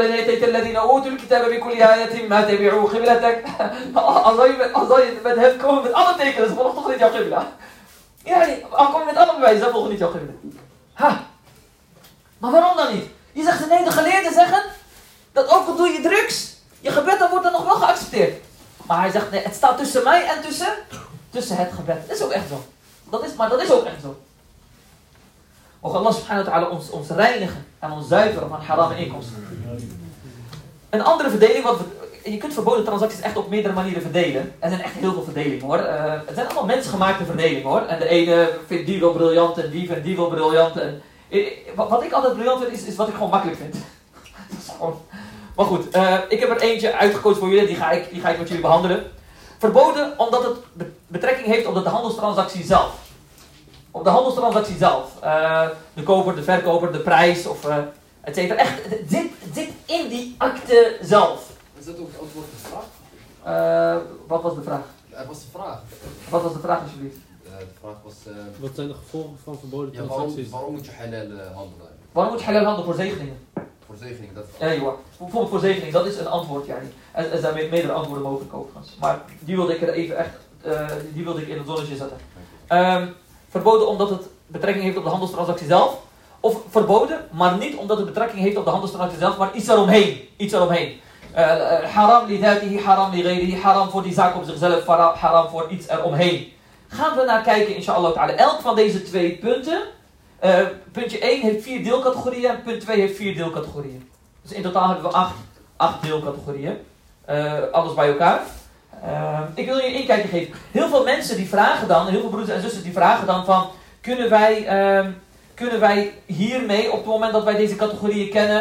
als je met hem komt met alle tekenen, ze volgen toch niet jouw qibla. Ja, al kom je met alle bewijzen, ze volgen niet jouw qibla. Ha! Maar waarom dan niet? Je zegt, nee, de geleerden zeggen, dat ook al doe je drugs, je gebed dan wordt dan nog wel geaccepteerd. Maar hij zegt, nee, het staat tussen mij en tussen het gebed. Dat is ook echt zo. Dat is ook echt zo. Mogen Allah subhanahu wa ta'ala ons reinigen en ons zuiveren van haram en inkomsten. Een andere verdeling, je kunt verboden transacties echt op meerdere manieren verdelen. Er zijn echt heel veel verdelingen hoor. Het zijn allemaal mensgemaakte verdelingen hoor. En de ene vindt die wel briljant en die vindt die wel briljant. En wat ik altijd briljant vind is wat ik gewoon makkelijk vind. Dat is gewoon... Maar goed, ik heb er eentje uitgekozen voor jullie, die ga ik met jullie behandelen. Verboden omdat het betrekking heeft op de handelstransactie zelf. Op de handelstransactie zelf. De koper, de verkoper, de prijs, of et cetera. Echt, dit in die akte zelf. Is dat ook het antwoord op de vraag? Wat was de vraag? Dat was de vraag. Wat was de vraag alsjeblieft? De vraag was... wat zijn de gevolgen van verboden transacties? Waarom moet je halal handelen? Waarom moet je halal handelen voor zegeningen? Voor zegeningen, dat is... Bijvoorbeeld voor zegening, dat is een antwoord, ja. Er zijn meerdere antwoorden mogelijk overigens. Maar die wilde ik er even echt, die wilde ik in het zonnetje zetten. Verboden omdat het betrekking heeft op de handelstransactie zelf. Of verboden, maar niet omdat het betrekking heeft op de handelstransactie zelf, maar iets eromheen. Haram li dhatihi, haram li ghayrihi, haram voor die zaak op zichzelf, haram voor iets eromheen. Gaan we naar kijken, inshallah ta'ala. Elk van deze twee punten. Puntje 1 heeft 4 deelcategorieën en punt 2 heeft 4 deelcategorieën. Dus in totaal hebben we 8 deelcategorieën. Alles bij elkaar. Ik wil je een inkijkje geven. Heel veel mensen die vragen dan, heel veel broeders en zusters die vragen dan van, kunnen wij hiermee, op het moment dat wij deze categorieën kennen,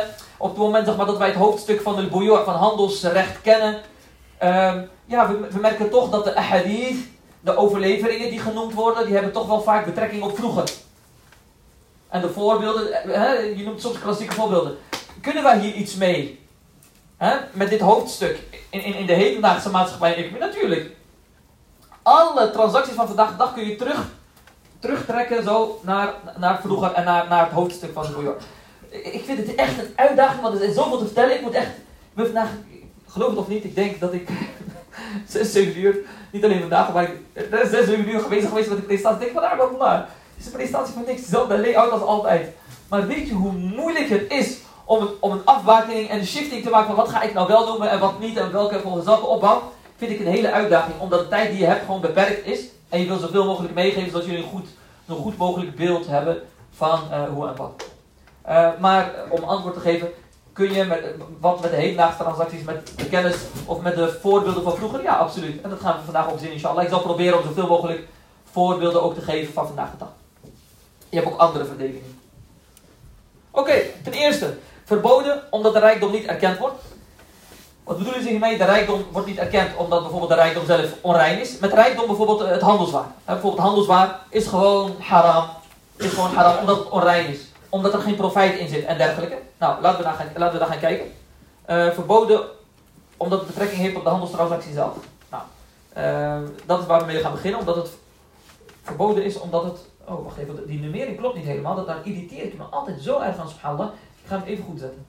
op het moment zeg maar, dat wij het hoofdstuk van de buyu' van handelsrecht kennen, we merken toch dat de ahadith, de overleveringen die genoemd worden, die hebben toch wel vaak betrekking op vroeger. En de voorbeelden, je noemt soms klassieke voorbeelden. Kunnen wij hier iets mee? Met dit hoofdstuk in de hedendaagse maatschappij? Natuurlijk. Alle transacties van vandaag de dag kun je terugtrekken zo naar vroeger en naar het hoofdstuk van de buyu'. Ik vind het echt een uitdaging, want er is zoveel te vertellen. Ik moet echt, vandaag, geloof het of niet, ik denk dat ik 6, 7 uur, niet alleen vandaag, maar ik ben 6, 7 uur geweest met de presentatie. Ik denk van, waarom maar? Het is een presentatie van niks, dezelfde layout als altijd. Maar weet je hoe moeilijk het is om een afbakening en een shifting te maken van wat ga ik nou wel noemen en wat niet en volgens welke opbouw? Vind ik een hele uitdaging, omdat de tijd die je hebt gewoon beperkt is. En je wil zoveel mogelijk meegeven, zodat jullie een goed mogelijk beeld hebben van hoe en wat. Maar om antwoord te geven, kun je met de hedendaagse transacties met de kennis of met de voorbeelden van vroeger? Ja, absoluut. En dat gaan we vandaag ook zien, inshallah. Ik zal proberen om zoveel mogelijk voorbeelden ook te geven van vandaag de dag. Je hebt ook andere verdelingen. Oké, ten eerste, verboden omdat de rijkdom niet erkend wordt. Wat bedoelen ze hiermee? De rijkdom wordt niet erkend omdat bijvoorbeeld de rijkdom zelf onrein is. Met rijkdom bijvoorbeeld het handelswaar. Bijvoorbeeld handelswaar is gewoon haram. Is gewoon haram omdat het onrein is. Omdat er geen profijt in zit en dergelijke. Nou, laten we daar gaan kijken. Verboden omdat het betrekking heeft op de handelstransactie zelf. Nou, dat is waar we mee gaan beginnen. Omdat het verboden is, omdat het... Oh, wacht even. Die nummering klopt niet helemaal. Daar irriteer ik me altijd zo erg aan, subhanallah. Ik ga hem even goed zetten.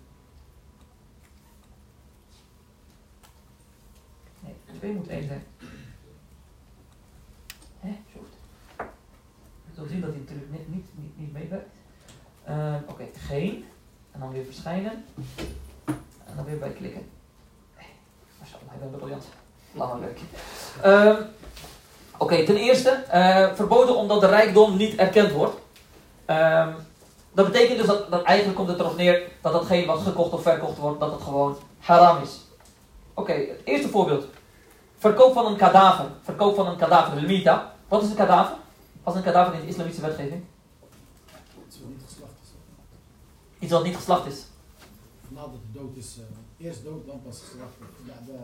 Nee, 2 moet 1 zijn. Zo. Je zult zien dat hij natuurlijk niet meewerkt. Oké, geen. En dan weer verschijnen. En dan weer bij klikken. Mashallah, hij bent briljant. Langer werkje. Oké, ten eerste, verboden omdat de rijkdom niet erkend wordt. Dat betekent dus dat eigenlijk komt het erop neer dat datgene wat gekocht of verkocht wordt, dat het gewoon haram is. Oké, het eerste voorbeeld. Verkoop van een kadaver. Verkoop van een kadaver, de mita. Wat is een kadaver? Wat is een kadaver in de islamitische wetgeving? Iets wat niet geslacht is. Iets wat niet geslacht is. Nadat de dood is, eerst dood, dan pas geslacht. Ja,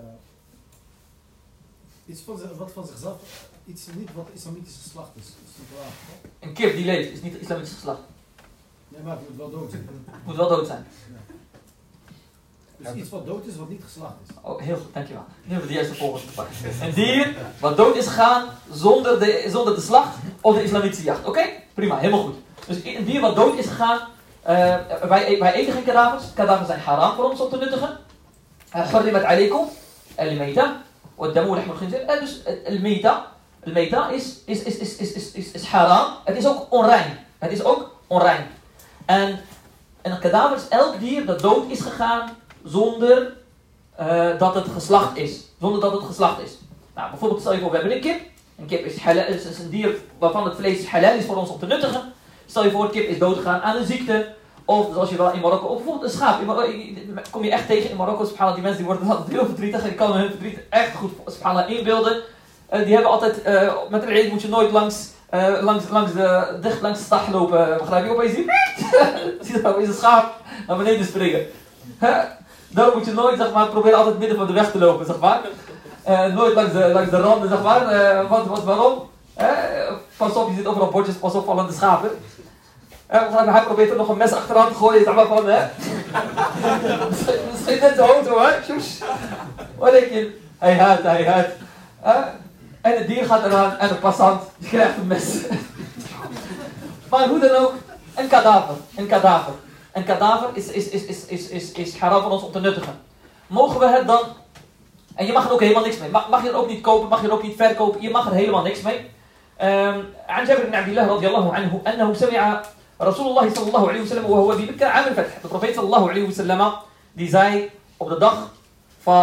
iets wat van zichzelf, iets niet wat islamitisch geslacht is. Een kip die leeft is niet islamitisch geslacht. Nee, maar het moet wel dood zijn. Het moet wel dood zijn. Ja. Dus iets wat dood is, wat niet geslacht is. Oh, heel goed, dankjewel. Nu hebben we de juiste volgorde gepakt. Een dier wat dood is gegaan zonder de slacht of de islamitische jacht. Oké? Prima, helemaal goed. Dus een dier wat dood is gegaan. Wij eten geen kadavers. Kadavers zijn haram voor ons om te nuttigen. Harrimat alaykum al-mayta wa damu lahmul khinzir. Dus al-mayta is haram. Het is ook onrein. Het is ook onrein. En een kadaver is elk dier dat dood is gegaan zonder dat het geslacht is. Zonder dat het geslacht is. Nou, bijvoorbeeld stel je voor, we hebben een kip. Een kip is een dier waarvan het vlees halal is voor ons om te nuttigen. Stel je voor, een kip is doodgegaan aan een ziekte. Of zoals je wel in Marokko, of bijvoorbeeld een schaap. Kom je echt tegen in Marokko, subhanallah, die mensen die worden altijd heel verdrietig. Ik kan hun verdriet echt goed, subhanallah, inbeelden. Die hebben altijd, met een eid moet je nooit langs de stag lopen. Begrijp je? Opeens zie je opeens een schaap naar beneden springen. Dan moet je nooit, zeg maar, proberen altijd midden van de weg te lopen, zeg maar. Nooit langs de randen, zeg maar. Waarom? Pas op, je ziet overal bordjes, pas op, vallende schapen. Hij probeert er nog een mes achteraan te gooien, zeg maar van, misschien net de auto, hè? Wat denk je? Hij huilt. En het dier gaat eraan en de passant krijgt een mes. Maar hoe dan ook, een kadaver. Een kadaver is haram voor ons om te nuttigen. Mogen we het dan... En je mag er ook helemaal niks mee. Mag je er ook niet kopen, mag je er ook niet verkopen. Je mag er helemaal niks mee. عن جابر بن عبد الله رضي الله عنه أنه سمع رسول الله صلى الله عليه وسلم وهو بمكة عام الفتح. De profeet صلى الله عليه وسلم die zei op de dag van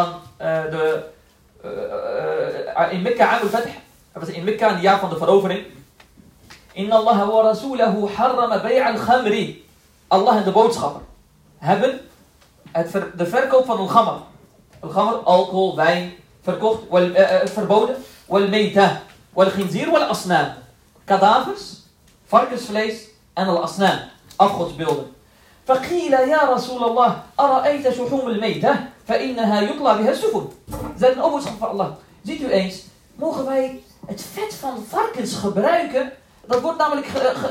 in Mekka عام الفتح. Dat was in Mekka in het jaar van de verovering. إن الله ورسوله حرم بيع الخمر. Allah en de boodschapper hebben de verkoop van al-ghamr. Al-ghamr, alcohol, wijn, verboden. Wal-mayta, wal-khinzir, wal-asnam. Kadavers, varkensvlees en al-asnam, afgodsbeelden. فقيل يا رسول الله أرأيت شحوم الميتة فإنها يطلى بها السفن. Zeiden, o boodschap van Allah, ziet u eens, mogen wij het vet van varkens gebruiken? Dat wordt namelijk,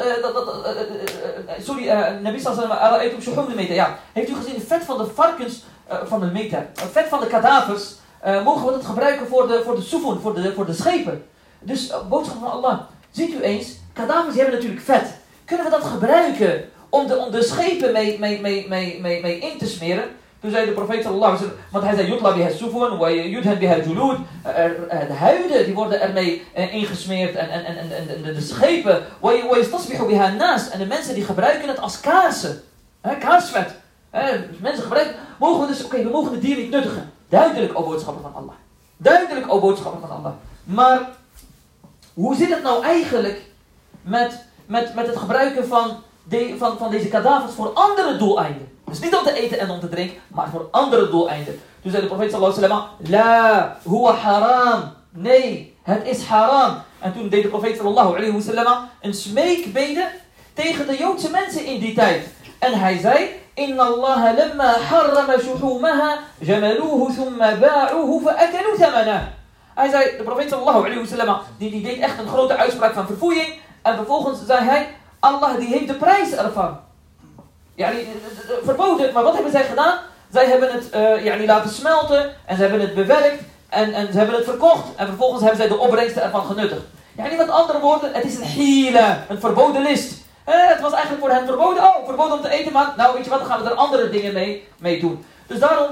Nabi sallallahu alaihi wasallam, ja, heeft u gezien het vet van de varkens, van de meta, het vet van de kadavers, mogen we dat gebruiken voor de sufun, voor de schepen. Dus, boodschap van Allah, ziet u eens, kadavers die hebben natuurlijk vet. Kunnen we dat gebruiken om de schepen mee in te smeren? Toen zei de profeet sallallahu alaihi wasallam, want hij zei, yutla biha sufun, wa yudhan biha julud. De huiden, die worden ermee ingesmeerd en de schepen, wa yastasbihu biha nas. En de mensen die gebruiken het als kaarsen. Kaarsvet. Mensen gebruiken, mogen we dus, we mogen het dier niet nuttigen. Duidelijk, o boodschappen van Allah. Duidelijk, o boodschappen van Allah. Maar, hoe zit het nou eigenlijk met het gebruiken van deze kadavers voor andere doeleinden? Dus niet om te eten en om te drinken, maar voor andere doeleinden. Toen zei de profeet sallallahu alaihi wasallam, la huwa haram. Nee, het is haram. En toen deed de profeet sallallahu alaihi wasallam een smeekbede tegen de Joodse mensen in die tijd. En hij zei, inna Allah lamma harrama shuhumaha jamaluhu thumma ba'uhu fa'akalu thamanah. Hij zei, de profeet sallallahu alaihi wasallam, die deed echt een grote uitspraak van verfoeiing. En vervolgens zei hij, Allah die heeft de prijs ervan. Ja, verboden, maar wat hebben zij gedaan? Zij hebben het laten smelten en ze hebben het bewerkt en ze hebben het verkocht. En vervolgens hebben zij de opbrengsten ervan genuttigd. Ja, met andere woorden, het is een hila, een verboden list. Het was eigenlijk voor hen verboden. Oh, verboden om te eten, maar nou weet je wat, dan gaan we er andere dingen mee doen. Dus daarom,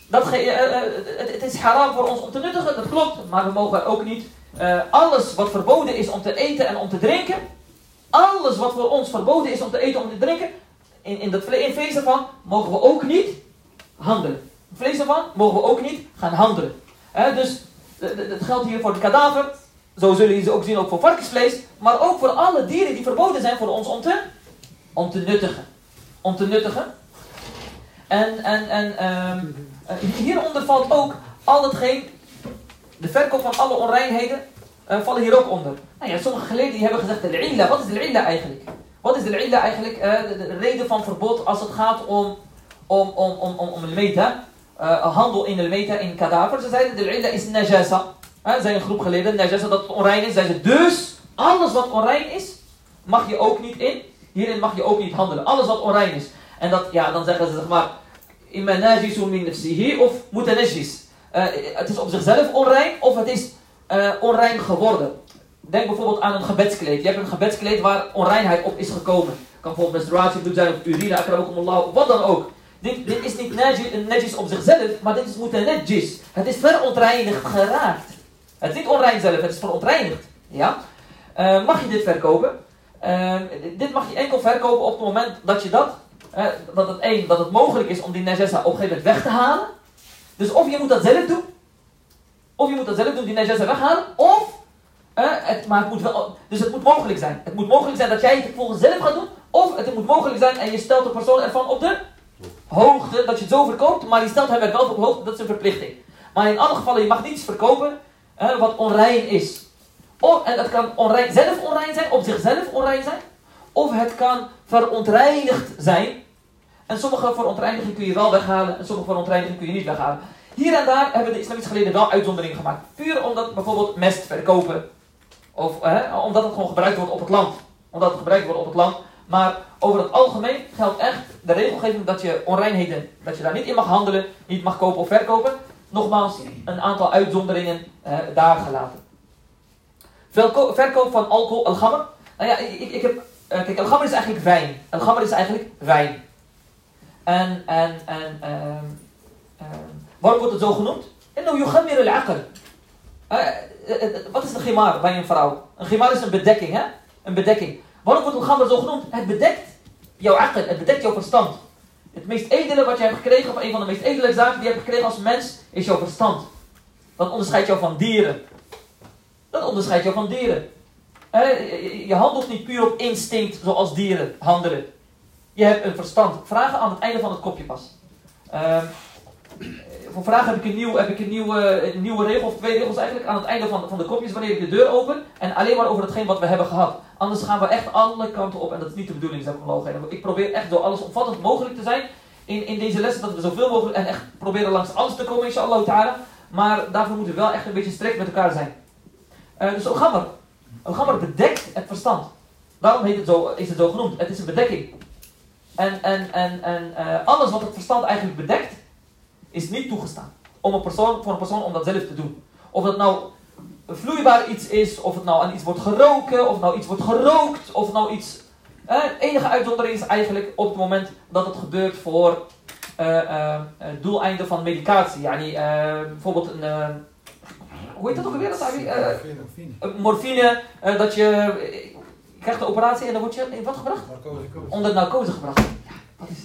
het is haram voor ons om te nuttigen, dat klopt. Maar we mogen ook niet alles wat verboden is om te eten en om te drinken. Alles wat voor ons verboden is om te eten en om te drinken. In vlees ervan mogen we ook niet handelen. In vlees ervan mogen we ook niet gaan handelen. Dus het geldt hier voor de kadaver. Zo zullen jullie ze ook zien ook voor varkensvlees. Maar ook voor alle dieren die verboden zijn voor ons om te nuttigen. Om te nuttigen. Hieronder valt ook al hetgeen, de verkoop van alle onreinheden vallen hier ook onder. Nou ja, sommige geleerden die hebben gezegd, de illa, wat is de illa eigenlijk? Wat is de illa eigenlijk? De reden van verbod als het gaat om de meta, handel in de meta, in kadaver. Ze zeiden, de illa is najasa. Er zijn een groep geleerden, najasa dat het onrein is. Zeiden, dus alles wat onrein is, mag je ook niet in. Hierin mag je ook niet handelen. Alles wat onrein is. En dat, ja, dan zeggen ze, zeg maar, imma najisun min nafsihi of mutanajjis. Het is op zichzelf onrein of het is onrein geworden. Denk bijvoorbeeld aan een gebedskleed. Je hebt een gebedskleed waar onreinheid op is gekomen. Het kan bijvoorbeeld menstruatiebloed zijn of urine, akramukumullah, of wat dan ook. Dit is niet najis op zichzelf, maar dit is mutanajjis. Het is verontreinigd geraakt. Het is niet onrein zelf, het is verontreinigd. Ja? Mag je dit verkopen? Dit mag je enkel verkopen op het moment dat je dat het mogelijk is om die najasa op een gegeven moment weg te halen. Dus of je moet dat zelf doen. Of je moet dat zelf doen, die najasa weghalen. Of, dus het moet mogelijk zijn. Het moet mogelijk zijn dat jij het volgens zelf gaat doen. Of het moet mogelijk zijn en je stelt de persoon ervan op de hoogte dat je het zo verkoopt. Maar je stelt hem er wel op de hoogte, dat is een verplichting. Maar in alle gevallen, je mag niets verkopen wat onrein is. En dat kan zelf onrein zijn, op zichzelf onrein zijn. Of het kan verontreinigd zijn. En sommige verontreinigingen kun je wel weghalen en sommige verontreinigingen kun je niet weghalen. Hier en daar hebben de islamitische geleerden wel uitzonderingen gemaakt. Puur omdat bijvoorbeeld mest verkopen. Of omdat het gewoon gebruikt wordt op het land. Omdat het gebruikt wordt op het land. Maar over het algemeen geldt echt de regelgeving dat je onreinheden, dat je daar niet in mag handelen, niet mag kopen of verkopen. Nogmaals, een aantal uitzonderingen daar gelaten. Verkoop van alcohol, al-ghamr. Nou ja, kijk, al-ghamr is eigenlijk wijn. Al-ghamr is eigenlijk wijn. Waarom wordt het zo genoemd? Inno yughammir al-aql. Wat is een ghimar bij een vrouw? Een ghimar is een bedekking, hè? Een bedekking. Waarom wordt al-ghamr zo genoemd? Het bedekt jouw aql, het bedekt jouw verstand. Het meest edele wat je hebt gekregen, of een van de meest edele zaken die je hebt gekregen als mens, is jouw verstand. Dat onderscheidt jou van dieren. Dat onderscheidt jou van dieren. Je handelt niet puur op instinct zoals dieren handelen. Je hebt een verstand. Vragen aan het einde van het kopje pas. voor vandaag heb ik een nieuwe regel, of 2 regels eigenlijk, aan het einde van de kopjes wanneer ik de deur open. En alleen maar over hetgeen wat we hebben gehad. Anders gaan we echt alle kanten op en dat is niet de bedoeling, zeg maar. Ik probeer echt door alles omvattend mogelijk te zijn in deze lessen, dat we zoveel mogelijk en echt proberen langs alles te komen, inshallah ta'ala. Maar daarvoor moeten we wel echt een beetje strikt met elkaar zijn. Dus Al-Ghamr bedekt het verstand. Daarom is het zo genoemd. Het is een bedekking. En alles wat het verstand eigenlijk bedekt, is niet toegestaan. Voor een persoon om dat zelf te doen. Of dat nou vloeibaar iets is, of het nou aan iets wordt geroken, of nou iets wordt gerookt, of nou iets... De enige uitzondering is eigenlijk op het moment dat het gebeurt voor doeleinden van medicatie. Yani, bijvoorbeeld een... hoe heet dat ook alweer? Morfine, dat je krijgt een operatie en dan word je in wat gebracht? Onder narcose gebracht. Ja, wat is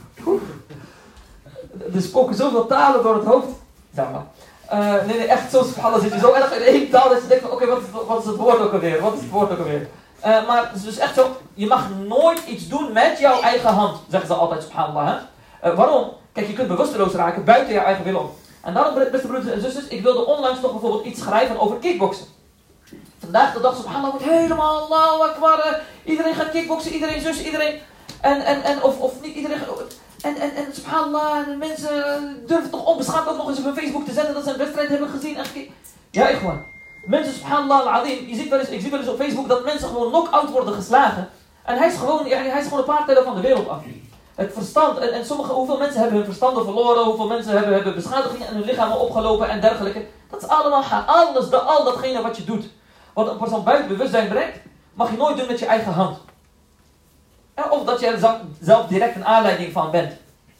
het? Er spoken zoveel talen door het hoofd. Zeg maar. Nee, echt zo subhanallah zit je zo erg in één taal dat je denkt van oké, wat is het woord ook alweer? Wat is het woord ook alweer? Maar het is dus echt zo, je mag nooit iets doen met jouw eigen hand, zeggen ze altijd subhanallah. Waarom? Kijk, je kunt bewusteloos raken buiten jouw eigen wil om. En daarom, beste broeders en zusters, ik wilde onlangs nog bijvoorbeeld iets schrijven over kickboksen. Vandaag de dag, subhanallah, wordt helemaal Allahu Akbar. Iedereen gaat kickboksen, iedereen zus, iedereen. Of niet iedereen. En subhanallah, de mensen durven toch onbeschaamd ook nog eens op hun Facebook te zetten dat ze een wedstrijd hebben gezien. Ja, echt gewoon. Mensen, subhanallah al-azim, ik zie wel eens op Facebook dat mensen gewoon knock-out worden geslagen. En hij is gewoon een paar tellen van de wereld af. Het verstand, en hoeveel mensen hebben hun verstanden verloren, hoeveel mensen hebben beschadigingen en hun lichamen opgelopen en dergelijke. Dat is allemaal al datgene wat je doet. Wat een persoon buiten bewustzijn brengt, mag je nooit doen met je eigen hand. Of dat je er zelf direct een aanleiding van bent.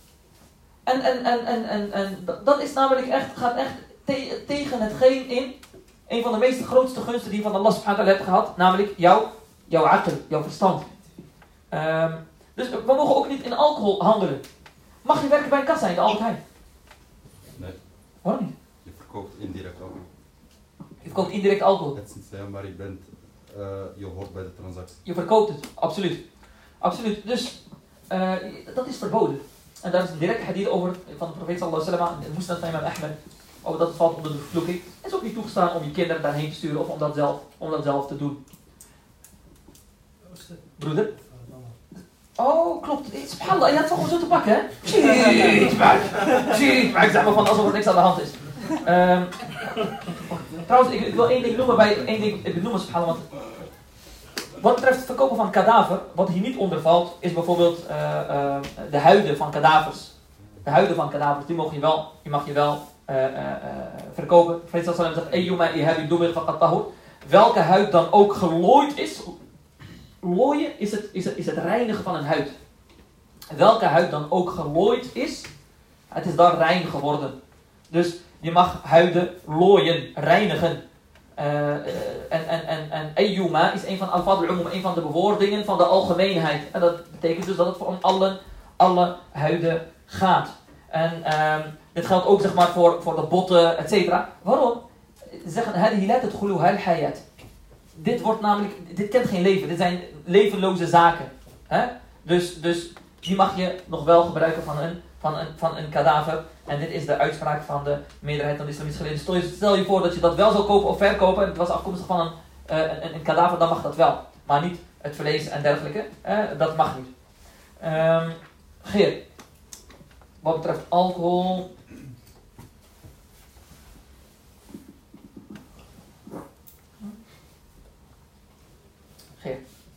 En dat is namelijk gaat echt tegen hetgeen in. Een van de meest grootste gunsten die je van Allah subhanahu wa ta'ala hebt gehad. Namelijk jouw aql, jouw verstand. Dus we mogen ook niet in alcohol handelen. Mag je werken bij een kassa in de Albert Heijn? Nee. Waarom niet? Je verkoopt indirect alcohol. Je verkoopt indirect alcohol? Het is niet zijn, maar je hoort bij de transactie. Je verkoopt het, absoluut. Absoluut. Dus dat is verboden. En daar is een direct hadith over van de profeet sallallahu alaihi wasallam, in Musnad van Imam Ahmed, over dat het valt onder de vervloeking. Het is ook niet toegestaan om je kinderen daarheen te sturen of om dat zelf te doen. Broeder? Oh, klopt. Subhanallah, je had het gewoon zo te pakken, hè? Shit, maar ik zeg maar van alsof er niks aan de hand is. Trouwens, ik wil één ding noemen, subhanallah. Wat betreft het verkopen van kadaver, wat hier niet onder valt, is bijvoorbeeld de huiden van kadavers. De huiden van kadavers, die mag je wel verkopen. De profeet sallallahu alaihi wasallam zegt, welke huid dan ook gelooid is. Looien is het reinigen van een huid. Welke huid dan ook gelooid is, het is dan rein geworden. Dus je mag huiden looien, reinigen. En ayyuma is een van al-fadl al-umum, een van de bewoordingen van de algemeenheid. En dat betekent dus dat het voor alle huiden gaat. En dit geldt ook zeg maar voor de botten, etc. Waarom? Zeggen, hadihi la tadkhulu al-hayat. Dit kent geen leven. Dit zijn levenloze zaken. Hè? Dus die mag je nog wel gebruiken van een kadaver. En dit is de uitspraak van de meerderheid van de islamitische geleerden. Stel je voor dat je dat wel zou kopen of verkopen. En het was afkomstig van een kadaver, dan mag dat wel. Maar niet het vlees en dergelijke. Dat mag niet. Geer. Wat betreft alcohol. Geer.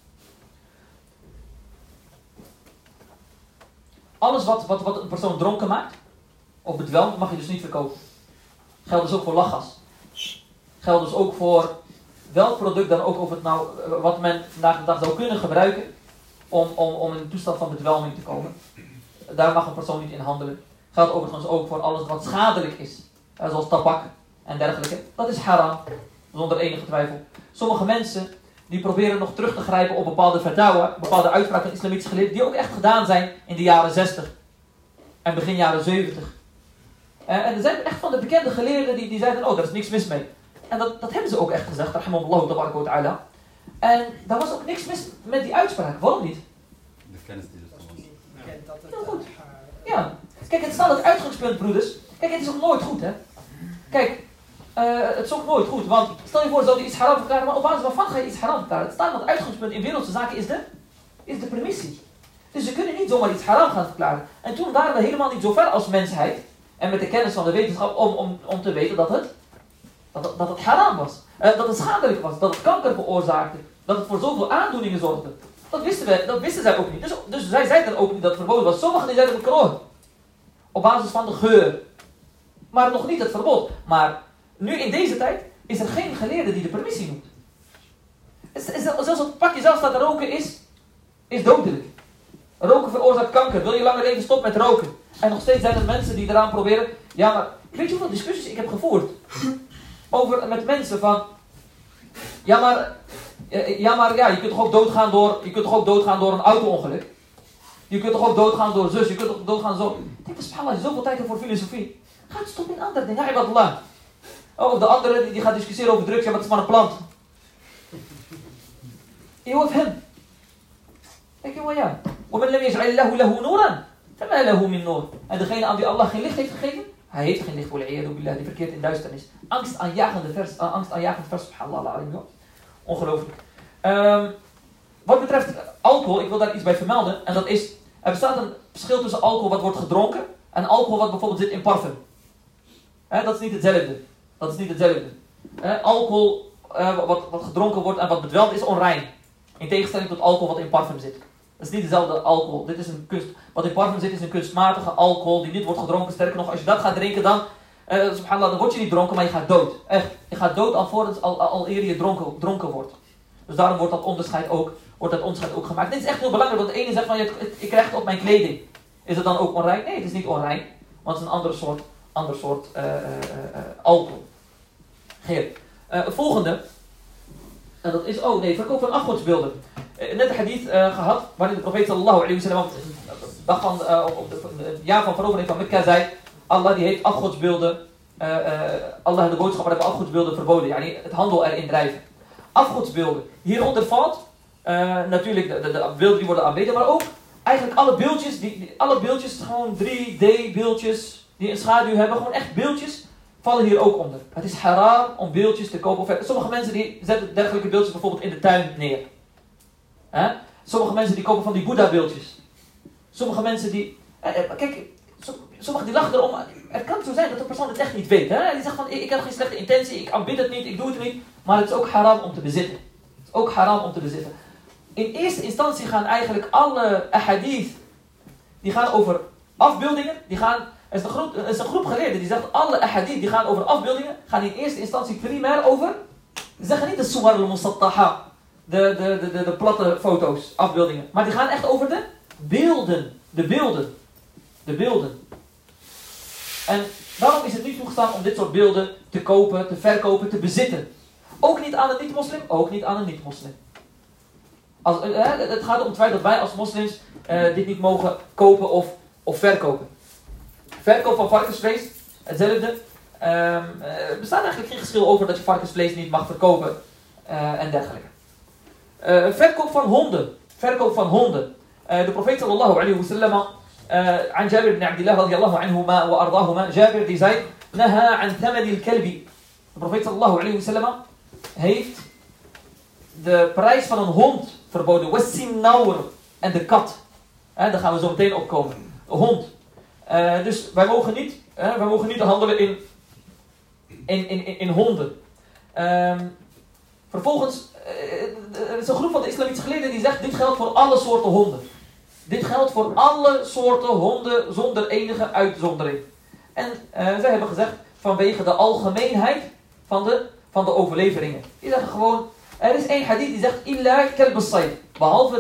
Alles wat een persoon dronken maakt, of bedwelmt, mag je dus niet verkopen. Geldt dus ook voor lachgas. Geldt dus ook voor welk product dan ook, of het nou, wat men vandaag de dag zou kunnen gebruiken om in een toestand van bedwelming te komen. Daar mag een persoon niet in handelen. Geldt overigens ook voor alles wat schadelijk is. Zoals tabak en dergelijke. Dat is haram, zonder enige twijfel. Sommige mensen die proberen nog terug te grijpen op bepaalde fatwa, bepaalde uitspraken van islamitische geleerden, die ook echt gedaan zijn in de jaren 60 en begin jaren 70. En er zijn echt van de bekende geleerden die zeiden, oh, daar is niks mis mee. En dat hebben ze ook echt gezegd, rahimahullah tabaraka wa ta'ala. En daar was ook niks mis met die uitspraak. Waarom niet? De kennis die er van was. Heel goed. Ja. Kijk, het staat het uitgangspunt, broeders. Kijk, het is ook nooit goed, hè. Kijk, het is ook nooit goed. Want stel je voor, zou die iets haram verklaren, maar op basis waarvan ga je iets haram verklaren? Het staat dat het uitgangspunt in wereldse zaken is de permissie. Dus ze kunnen niet zomaar iets haram gaan verklaren. En toen waren we helemaal niet zo ver als mensheid, en met de kennis van de wetenschap, om te weten dat het haram was. Dat het schadelijk was, dat het kanker veroorzaakte, dat het voor zoveel aandoeningen zorgde. Dat wisten zij ook niet. Dus zij zeiden ook niet dat het verboden was. Sommigen die zeiden makroh. Op basis van de geur. Maar nog niet het verbod. Maar nu in deze tijd is er geen geleerde die de permissie noemt. Zelfs op het pakje zelf staat dat roken is dodelijk. Roken veroorzaakt kanker. Wil je langer leven, stop met roken. En nog steeds zijn er mensen die eraan proberen. Ja, maar weet je hoeveel discussies ik heb gevoerd? Met mensen van... Ja, maar je kunt toch ook doodgaan door een auto-ongeluk. Je kunt toch ook doodgaan door zus. Je kunt toch ook doodgaan door... Ik denk, subhanallah, als je zoveel tijd hebt voor filosofie. Ga het stoppen in andere dingen. Ja, ibadallah. Of de andere die gaat discussiëren over drugs. Ja, maar het is maar een plant. Je hoort hem. Kijk, jongen, ja. وَمَنْ لَمْ يَجْعَلِ اللَّهُ لَهُ نُورًا فَمَا لَهُ مِنْ نُورٍ. En degene aan wie Allah geen licht heeft gegeven, hij heeft geen licht, die verkeert in duisternis. Angstaanjagend vers, subhanallah, ongelooflijk. Wat betreft alcohol, ik wil daar iets bij vermelden. En dat is, er bestaat een verschil tussen alcohol wat wordt gedronken en alcohol wat bijvoorbeeld zit in parfum. Dat is niet hetzelfde. Alcohol wat gedronken wordt en wat bedwelmd is onrein. In tegenstelling tot alcohol wat in parfum zit. Dat is niet dezelfde alcohol. Dit is wat in parfum zit is een kunstmatige alcohol die niet wordt gedronken. Sterker nog, als je dat gaat drinken dan, subhanallah, dan word je niet dronken, maar je gaat dood. Echt. Je gaat dood alvorens al eer je dronken wordt. Dus daarom wordt dat onderscheid ook gemaakt. Dit is echt heel belangrijk, want de ene zegt van, ik krijg het op mijn kleding. Is het dan ook onrein? Nee, het is niet onrein. Want het is een ander soort alcohol. Geert. Het volgende. En dat is, verkoop van afgodsbeelden. Net een hadith gehad, waarin de profeet sallallahu alayhi wa sallam op het jaar van verovering van Mekka zei, Allah die heeft afgodsbeelden, Allah en de boodschapper hebben afgodsbeelden verboden. Yani het handel erin drijven. Afgodsbeelden. Hieronder valt natuurlijk de beelden die worden aanbeden, maar ook eigenlijk alle beeldjes, gewoon 3D beeldjes die een schaduw hebben, gewoon echt beeldjes, vallen hier ook onder. Het is haram om beeldjes te kopen. Sommige mensen die zetten dergelijke beeldjes bijvoorbeeld in de tuin neer. Sommige mensen die kopen van die Boeddha beeldjes. Sommige mensen die... sommigen die lachen erom. Het kan zo zijn dat de persoon het echt niet weet. Die zegt van, ik heb geen slechte intentie, ik aanbid het niet, ik doe het niet. Maar het is ook haram om te bezitten. In eerste instantie gaan eigenlijk alle ahadith, die gaan over afbeeldingen. Er is een groep geleerden die zegt, alle ahadith die gaan over afbeeldingen, gaan in eerste instantie primair over, ze zeggen niet de suwar al-musattaha, de platte foto's, afbeeldingen. Maar die gaan echt over de beelden. De beelden. En daarom is het niet toegestaan om dit soort beelden te kopen, te verkopen, te bezitten. Ook niet aan een niet-moslim. Het gaat om het feit dat wij als moslims dit niet mogen kopen of verkopen. Verkoop van varkensvlees, hetzelfde. Er bestaat eigenlijk geen geschil over dat je varkensvlees niet mag verkopen en dergelijke. Verkoop van honden. De profeet sallallahu alayhi wa sallam, aan Jabir ibn Abdillah radiyallahu anhuma wa ardahuma, Jabir die zei, naha an thamani al-kalbi. De profeet sallallahu alayhi wa sallam heeft de prijs van een hond verboden. Wassinnaur en de kat. Daar gaan we zo meteen op komen. Een hond. Dus wij mogen niet handelen in honden. Vervolgens, er is een groep van de islamitische geleerden die zegt, dit geldt voor alle soorten honden. Dit geldt voor alle soorten honden zonder enige uitzondering. En zij hebben gezegd, vanwege de algemeenheid van de overleveringen. Die zeggen gewoon, er is één hadith die zegt, illa kalb as-sayd, behalve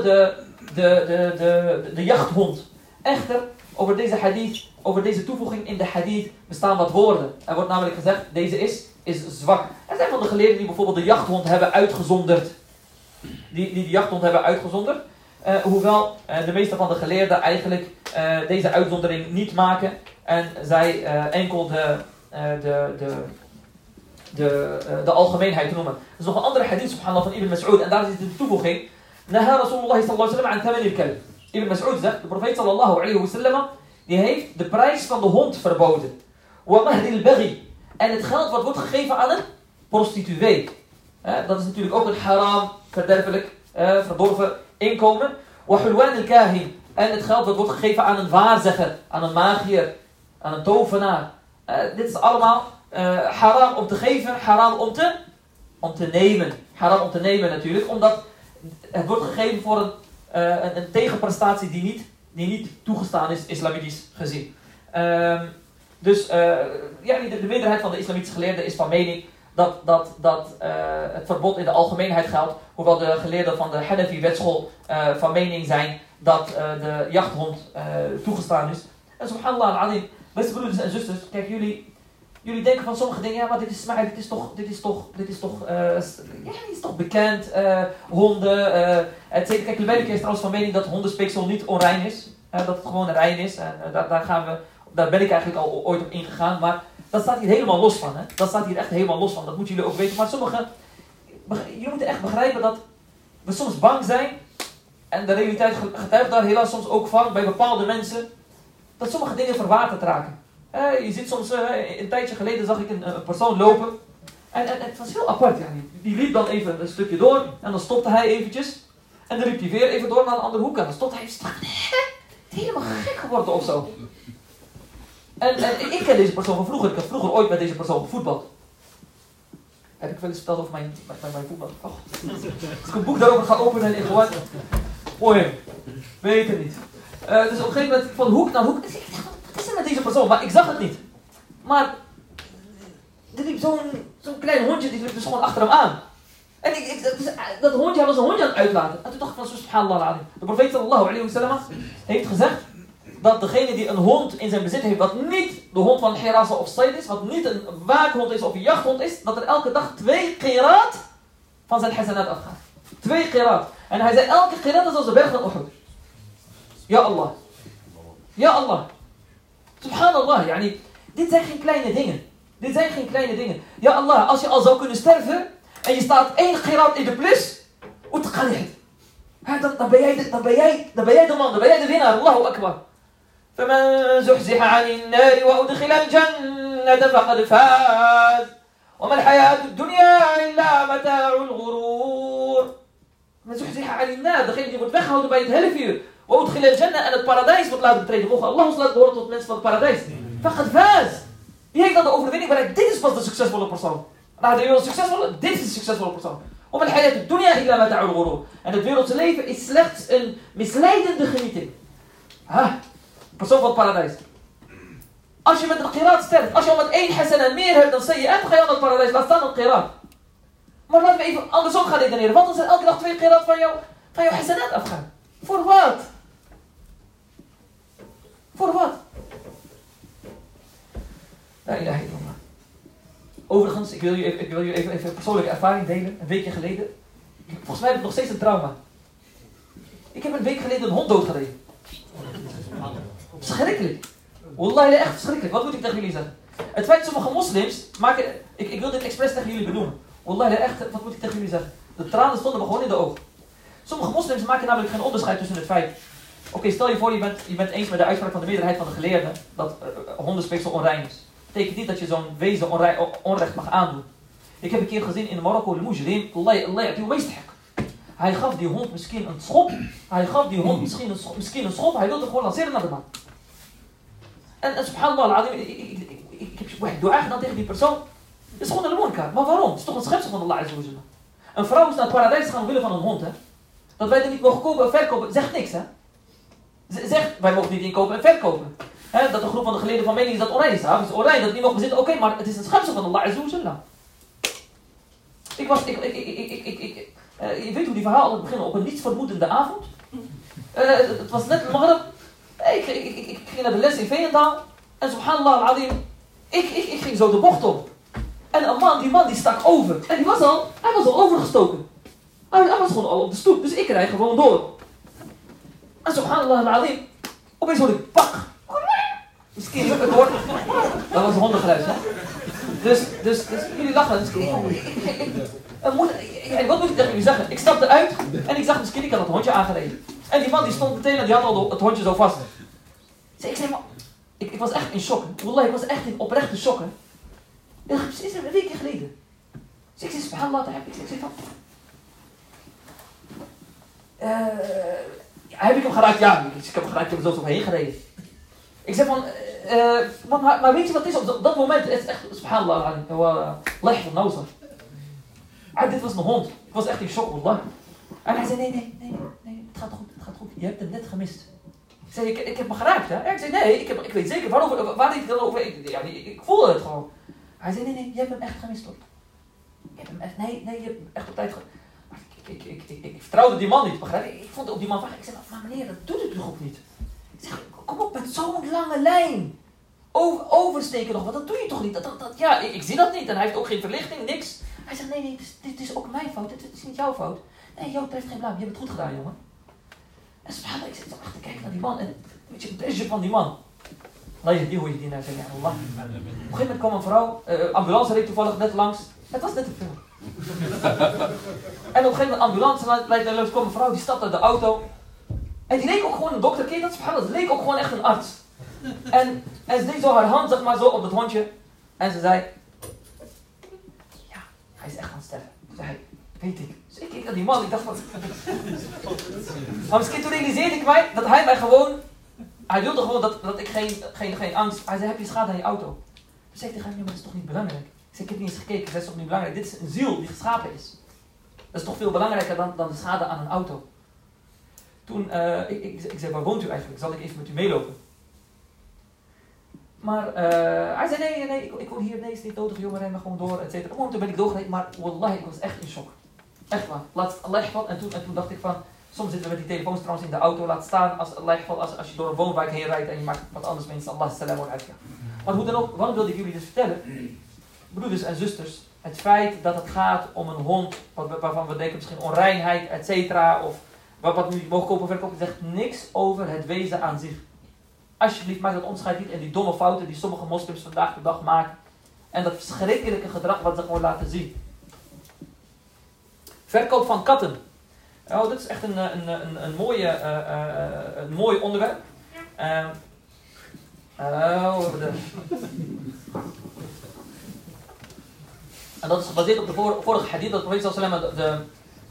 de jachthond. Echter, over deze hadith, over deze toevoeging in de hadith bestaan wat woorden. Er wordt namelijk gezegd, deze is zwak. Er zijn van de geleerden die bijvoorbeeld de jachthond hebben uitgezonderd. Die de jachthond hebben uitgezonderd. Hoewel de meeste van de geleerden eigenlijk deze uitzondering niet maken. En zij enkel de algemeenheid noemen. Er is nog een andere hadith subhanallah van Ibn Mas'ud. En daar zit de toevoeging. Naha Rasulullah sallallahu alaihi wasallam an thamani al-kalb. Ibn Mas'ud zegt, de profeet sallallahu alayhi wa sallam, die heeft de prijs van de hond verboden. Wa mahdi al-baghi. En het geld wat wordt gegeven aan een prostituee. Dat is natuurlijk ook een haram, verderfelijk, verdorven inkomen. Wa hulwan al-kahin. En het geld wat wordt gegeven aan een waarzegger, aan een magier, aan een tovenaar. Dit is allemaal haram om te geven, haram om te nemen. Haram om te nemen natuurlijk, omdat het wordt gegeven voor een tegenprestatie die niet toegestaan is, islamitisch gezien. Dus de meerderheid van de islamitische geleerden is van mening dat het verbod in de algemeenheid geldt. Hoewel de geleerden van de Hanafi-wetschool van mening zijn dat de jachthond toegestaan is. En subhanallah al-azim, beste broeders en zusters, kijk, jullie denken van sommige dingen, ja, maar dit is toch bekend, honden, et cetera. Kijk, Lubelke is trouwens van mening dat hondenspiksel niet onrein is, dat het gewoon rein is. En daar ben ik eigenlijk al ooit op ingegaan, maar dat staat hier helemaal los van. Hè? Dat staat hier echt helemaal los van, dat moeten jullie ook weten. Maar jullie moeten echt begrijpen dat we soms bang zijn, en de realiteit getuigt daar helaas soms ook van, bij bepaalde mensen, dat sommige dingen verwaterd raken. Je ziet soms, een tijdje geleden zag ik een persoon lopen. En het was heel apart. Ja. Die liep dan even een stukje door. En dan stopte hij eventjes. En dan liep hij weer even door naar een andere hoek. En dan stopte hij even. Helemaal gek geworden of zo. En ik ken deze persoon van vroeger. Ik had vroeger ooit met deze persoon gevoetbald. Heb ik wel eens verteld over mijn voetbal? Oh. Als ik een boek daarover ga openen en gewoon. Mooi, weet het niet. Dus op een gegeven moment van hoek naar hoek. Wat is er met deze persoon? Maar ik zag het niet. Maar er liep zo'n klein hondje, die liep dus gewoon achter hem aan. En dat hondje, hij was een hondje aan het uitlaten. En toen dacht ik van subhanallah al-azim. De profeet sallallahu alayhi wa sallam heeft gezegd dat degene die een hond in zijn bezit heeft, wat niet de hond van Hirasa of Said is, wat niet een waakhond is of een jachthond is, dat er elke dag 2 qiraat van zijn hasanat afgaan. 2 qiraat. En hij zei elke qiraat is als de berg van Uhud. Ja Allah. Ja Allah. Subhanallah, yani, dit zijn geen kleine dingen. Dit zijn geen kleine dingen. Ja Allah, als je al zou kunnen sterven en je staat 1 qiraat in de plus, dan ben jij de man, dan ben jij de winnaar. Allahu akbar. فمن زحزح عن النار وأدخل الجنة فقد فاز وما الحياة الدنيا إلا متاع الغرور. من زحزح عن النار, degene die wordt weggehouden bij het hellevuur. وأدخل الجنة en het paradijs wordt laten betreden. Mogen Allah ons laten behoren tot mensen van het paradijs. فقد فاز. Wie heeft dan de overwinning bereikt? Dit is pas de succesvolle persoon. Nou, de wereld succesvolle, dit is de succesvolle persoon. وما الحياة الدنيا إلا متاع الغرور. En het wereldse leven is slechts een misleidende genieting. Persoon van het paradijs. Als je met een qiraat sterft, als je al met 1 hasana meer hebt dan sayyi'at, ga je al naar het paradijs, laat staan een qiraat. Maar laten we even andersom gaan redeneren. Wat als er elke dag 2 qiraat van jouw hasanat afgaan? Voor wat? Voor wat? La ilaha illallah. Overigens, ik wil je even een persoonlijke ervaring delen. Een weekje geleden. Volgens mij heb ik nog steeds een trauma. Ik heb een week geleden een hond doodgereden. Verschrikkelijk. Wallahi, echt verschrikkelijk. Wat moet ik tegen jullie zeggen? Het feit dat sommige moslims maken... Ik wil dit expres tegen jullie benoemen. Wallahi, echt, wat moet ik tegen jullie zeggen? De tranen stonden me gewoon in de ogen. Sommige moslims maken namelijk geen onderscheid tussen het feit... Oké, stel je voor, je bent eens met de uitspraak van de meerderheid van de geleerden... dat hondenspiksel onrein is. Dat betekent niet dat je zo'n wezen onrecht mag aandoen. Ik heb een keer gezien in Marokko, de mujrim... Hij gaf die hond misschien een schop. Hij gaf die hond misschien een schop. Hij wilde hem gewoon lanceren naar de maan. En subhanallah, ik heb dua gedaan tegen die persoon. Het is gewoon een lemoenkaar. Maar waarom? Het is toch een schepsel van Allah azza wa jalla. Een vrouw is naar het paradijs gaan omwille van een hond. Hè? Dat wij er niet mogen kopen en verkopen, zegt niks. Hè? Zegt, wij mogen niet inkopen en verkopen. Hè? Dat de groep van de geleerden van mening is dat onrein is. Het is onrein dat het niet mogen bezitten. Oké, maar het is een schepsel van Allah azza wa jalla. Je weet hoe die verhalen beginnen op een nietsvermoedende avond. Het was net maghrib. Ik ging naar de les in Veenendaal. En subhanallah al-azim, ik ging zo de bocht op. En die man die stak over. En hij was al overgestoken. Hij was gewoon al op de stoep. Dus ik rijd gewoon door. En subhanallah al-azim, opeens hoorde ik pak. Misschien het hoort. Dat was een hondengeluid, hè. Dus jullie lachen. Dus wat moet ik tegen jullie zeggen? Ik stapte uit en ik zag misschien, ik had het hondje aangereden. En die man die stond meteen en die had al het hondje zo vast. Dus ik zei, Ik was echt in shock. Wallah, ik was echt in oprechte shock. Dat is precies een weekje geleden. Dus ik zei, subhanallah, ik zeg van... heb ik hem geraakt? Ja, ik heb hem geraakt, ik heb er zo heen gereden. Ik zeg van... maar weet je wat het is op dat moment? Het is echt, subhanallah, leg van Nausar. Dit was een hond. Ik was echt in shock, wallah. En hij zei, nee, het gaat goed. Je hebt hem net gemist. Ik zei, ik heb me geraakt, hè? Ik zei, nee, ik weet zeker, waar deed ik dan over? Ik voelde het gewoon. Hij zei, nee, je hebt hem echt gemist, hoor. Je hebt hem echt, nee, je hebt hem echt op tijd ik vertrouwde die man niet, begrijp je? Ik vond ook die man vragen. Ik zei, maar meneer, dat doet het toch ook niet? Ik zeg, kom op, met zo'n lange lijn. Oversteken nog, want dat doe je toch niet? Ja, ik zie dat niet. En hij heeft ook geen verlichting, niks. Hij zegt, nee, dit is ook mijn fout. Dit is niet jouw fout. Nee, jou treft geen blaam. Je hebt het goed gedaan, jongen. En vader, ik zit zo echt te kijken naar die man. En weet je, het plezier van die man. Nee, die hoor je die naar zeggen. Ja, Allah. Op een gegeven moment kwam een vrouw. Ambulance reed toevallig net langs. Het was net te veel. En op een gegeven moment ambulance leidt kwam een vrouw. Die stapte uit de auto. En die leek ook gewoon een dokter. Ken je dat? Het leek ook gewoon echt een arts. En ze deed zo haar hand, zeg maar, zo op het hondje. En ze zei... Ja, hij is echt aan het sterven. Ze zei, weet ik. Dus ik keek naar die man, ik dacht van... Maar misschien toen realiseerde ik mij dat hij mij gewoon... Hij wilde gewoon dat ik geen angst... Hij zei, heb je schade aan je auto? Toen zei ik tegen hem, maar dat is toch niet belangrijk? Ik zei, ik heb niet eens gekeken, dat is toch niet belangrijk? Dit is een ziel die geschapen is. Dat is toch veel belangrijker dan de schade aan een auto. Toen, ik zei, waar woont u eigenlijk? Zal ik even met u meelopen? Maar hij zei, nee, ik woon hier, nee, is niet nodig, jongen, ren maar gewoon door, et cetera. Toen ben ik doorgereden, maar wallahi, ik was echt in shock. Echt waar. Laat Allah wat. En toen dacht ik van, soms zitten we met die telefoons trouwens in de auto, laat staan als je door een woonwijk heen rijdt en je maakt wat anders mensen, Allah salam wa alaikum. Maar hoe dan ook, waarom wilde ik jullie dus vertellen? Broeders en zusters, het feit dat het gaat om een hond, waarvan we denken misschien onreinheid, et cetera, of wat we niet mogen kopen of verkopen, zegt niks over het wezen aan zich. Alsjeblieft, maak dat onderscheid niet in die domme fouten die sommige moslims vandaag de dag maken. En dat verschrikkelijke gedrag wat ze gewoon laten zien. Verkoop van katten. Oh, dit is echt een mooi onderwerp. En dat is gebaseerd op de vorige hadith dat de profeet sallallahu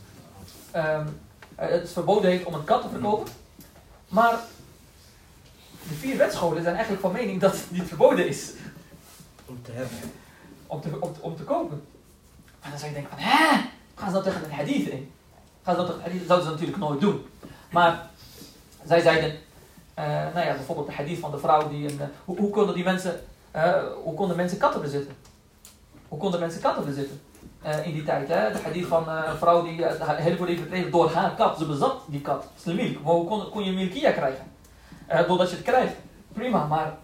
het verboden heeft om een kat te verkopen. Maar de 4 wetscholen zijn eigenlijk van mening dat het niet verboden is. Om te hebben. Om te kopen. En dan zou je denken van, gaan ze nou tegen een hadith in? Dat zouden ze natuurlijk nooit doen. Maar zij zeiden, bijvoorbeeld de hadith van de vrouw die hoe konden mensen katten bezitten? Hoe konden mensen katten bezitten? In die tijd, hè? De hadith van een vrouw die heel veel heeft verkregen door haar kat. Ze bezat die kat. Islamilk. Maar hoe kon je milkia krijgen? Doordat je het krijgt. Prima, maar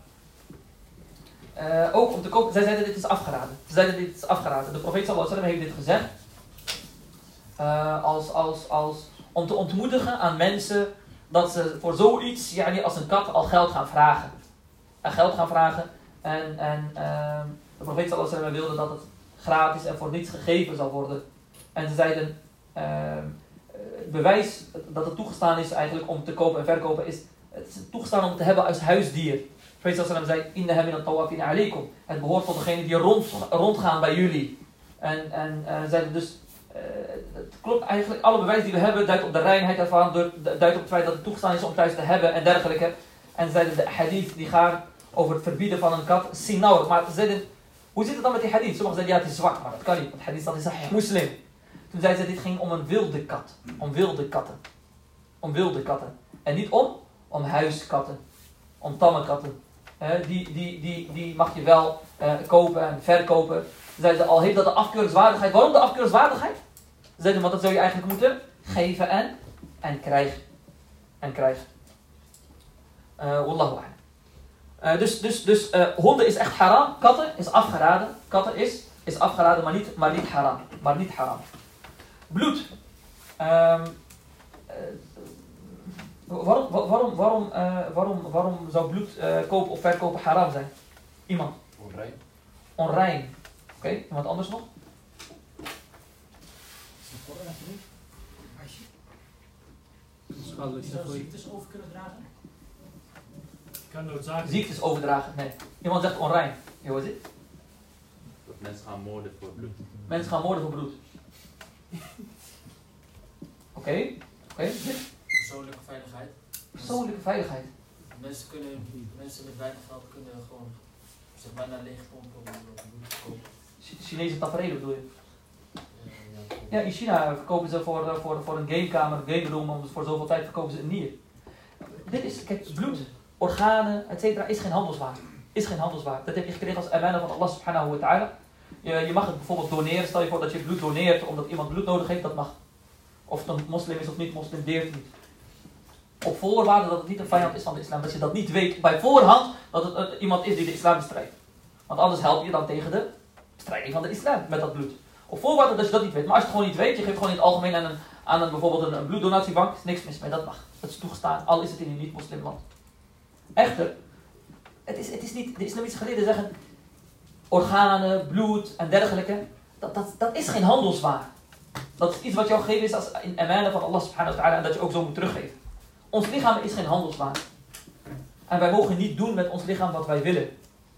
ook om te kopen. Zij zeiden dit is afgeraden. De profeet sallallahu alaihi wasallam heeft dit gezegd. Om te ontmoedigen aan mensen dat ze voor zoiets, als een kat, al geld gaan vragen. En de profeet sallallahu alaihi wasallam wilde dat het gratis en voor niets gegeven zal worden. En ze zeiden, het bewijs dat het toegestaan is eigenlijk om te kopen en verkopen is, het is toegestaan om het te hebben als huisdier. De profeet sallallahu alaihi wasallam zei, inna min at-tawafin alaykum. Het behoort tot degenen die rondgaan bij jullie. En zeiden dus, het klopt eigenlijk, alle bewijs die we hebben duidt op de reinheid ervan, duidt op het feit dat het toegestaan is om thuis te hebben en dergelijke. En zeiden de hadith die gaan over het verbieden van een kat, sinaur. Maar ze zeiden, hoe zit het dan met die hadith? Sommigen zeiden, ja, het is zwak, maar dat kan niet, want hadith dat is een moslim. Toen zeiden ze, dit ging om een wilde kat. Om wilde katten. En niet om huiskatten. Om tamme katten. Die mag je wel kopen en verkopen. Zeiden ze, al heeft dat de afkeuringswaardigheid. Waarom de afkeuringswaardigheid? Ze zeiden, want dat zou je eigenlijk moeten geven en krijgen. Wallahu a'lam. Dus honden is echt haram. Katten is afgeraden. Is afgeraden, maar niet haram. Bloed. Waarom zou bloed kopen of verkopen haram zijn? Iemand? Onrein. Oké, iemand anders nog? Schadelijk zou ziektes over kunnen dragen? Kan noodzakelijk. Ziektes overdragen. Nee. Iemand zegt onrein. Ja, wat is het? Dat mensen gaan moorden voor bloed. Mensen gaan moorden voor bloed. Oké. Persoonlijke veiligheid. Persoonlijke veiligheid. Mensen met weinig geld kunnen gewoon zich bijna leegpompen om bloed te kopen. Chinese tafereelen bedoel je? Ja, in China verkopen ze voor een gamekamer, een game room, voor zoveel tijd verkopen ze een nier. Dit is, kijk, bloed, organen, etc. is geen handelswaar. Is geen handelswaar. Dat heb je gekregen als amana van Allah subhanahu wa ta'ala. Je mag het bijvoorbeeld doneren. Stel je voor dat je bloed doneert omdat iemand bloed nodig heeft, dat mag. Of het een moslim is of niet moslim, deert niet. Op voorwaarde dat het niet een vijand is van de islam. Dat je dat niet weet bij voorhand dat het iemand is die de islam bestrijdt. Want anders help je dan tegen de bestrijding van de islam met dat bloed. Op voorwaarde dat je dat niet weet. Maar als je het gewoon niet weet, je geeft gewoon in het algemeen aan een bijvoorbeeld een bloeddonatiebank, is niks mis mee, dat mag. Dat is toegestaan, al is het in een niet-moslim land. Echter, het is niet, de islamitische geleerden zeggen, organen, bloed en dergelijke, dat is geen handelswaar. Dat is iets wat jou gegeven is als in amana van Allah subhanahu wa ta'ala en dat je ook zo moet teruggeven. Ons lichaam is geen handelswaar. En wij mogen niet doen met ons lichaam wat wij willen.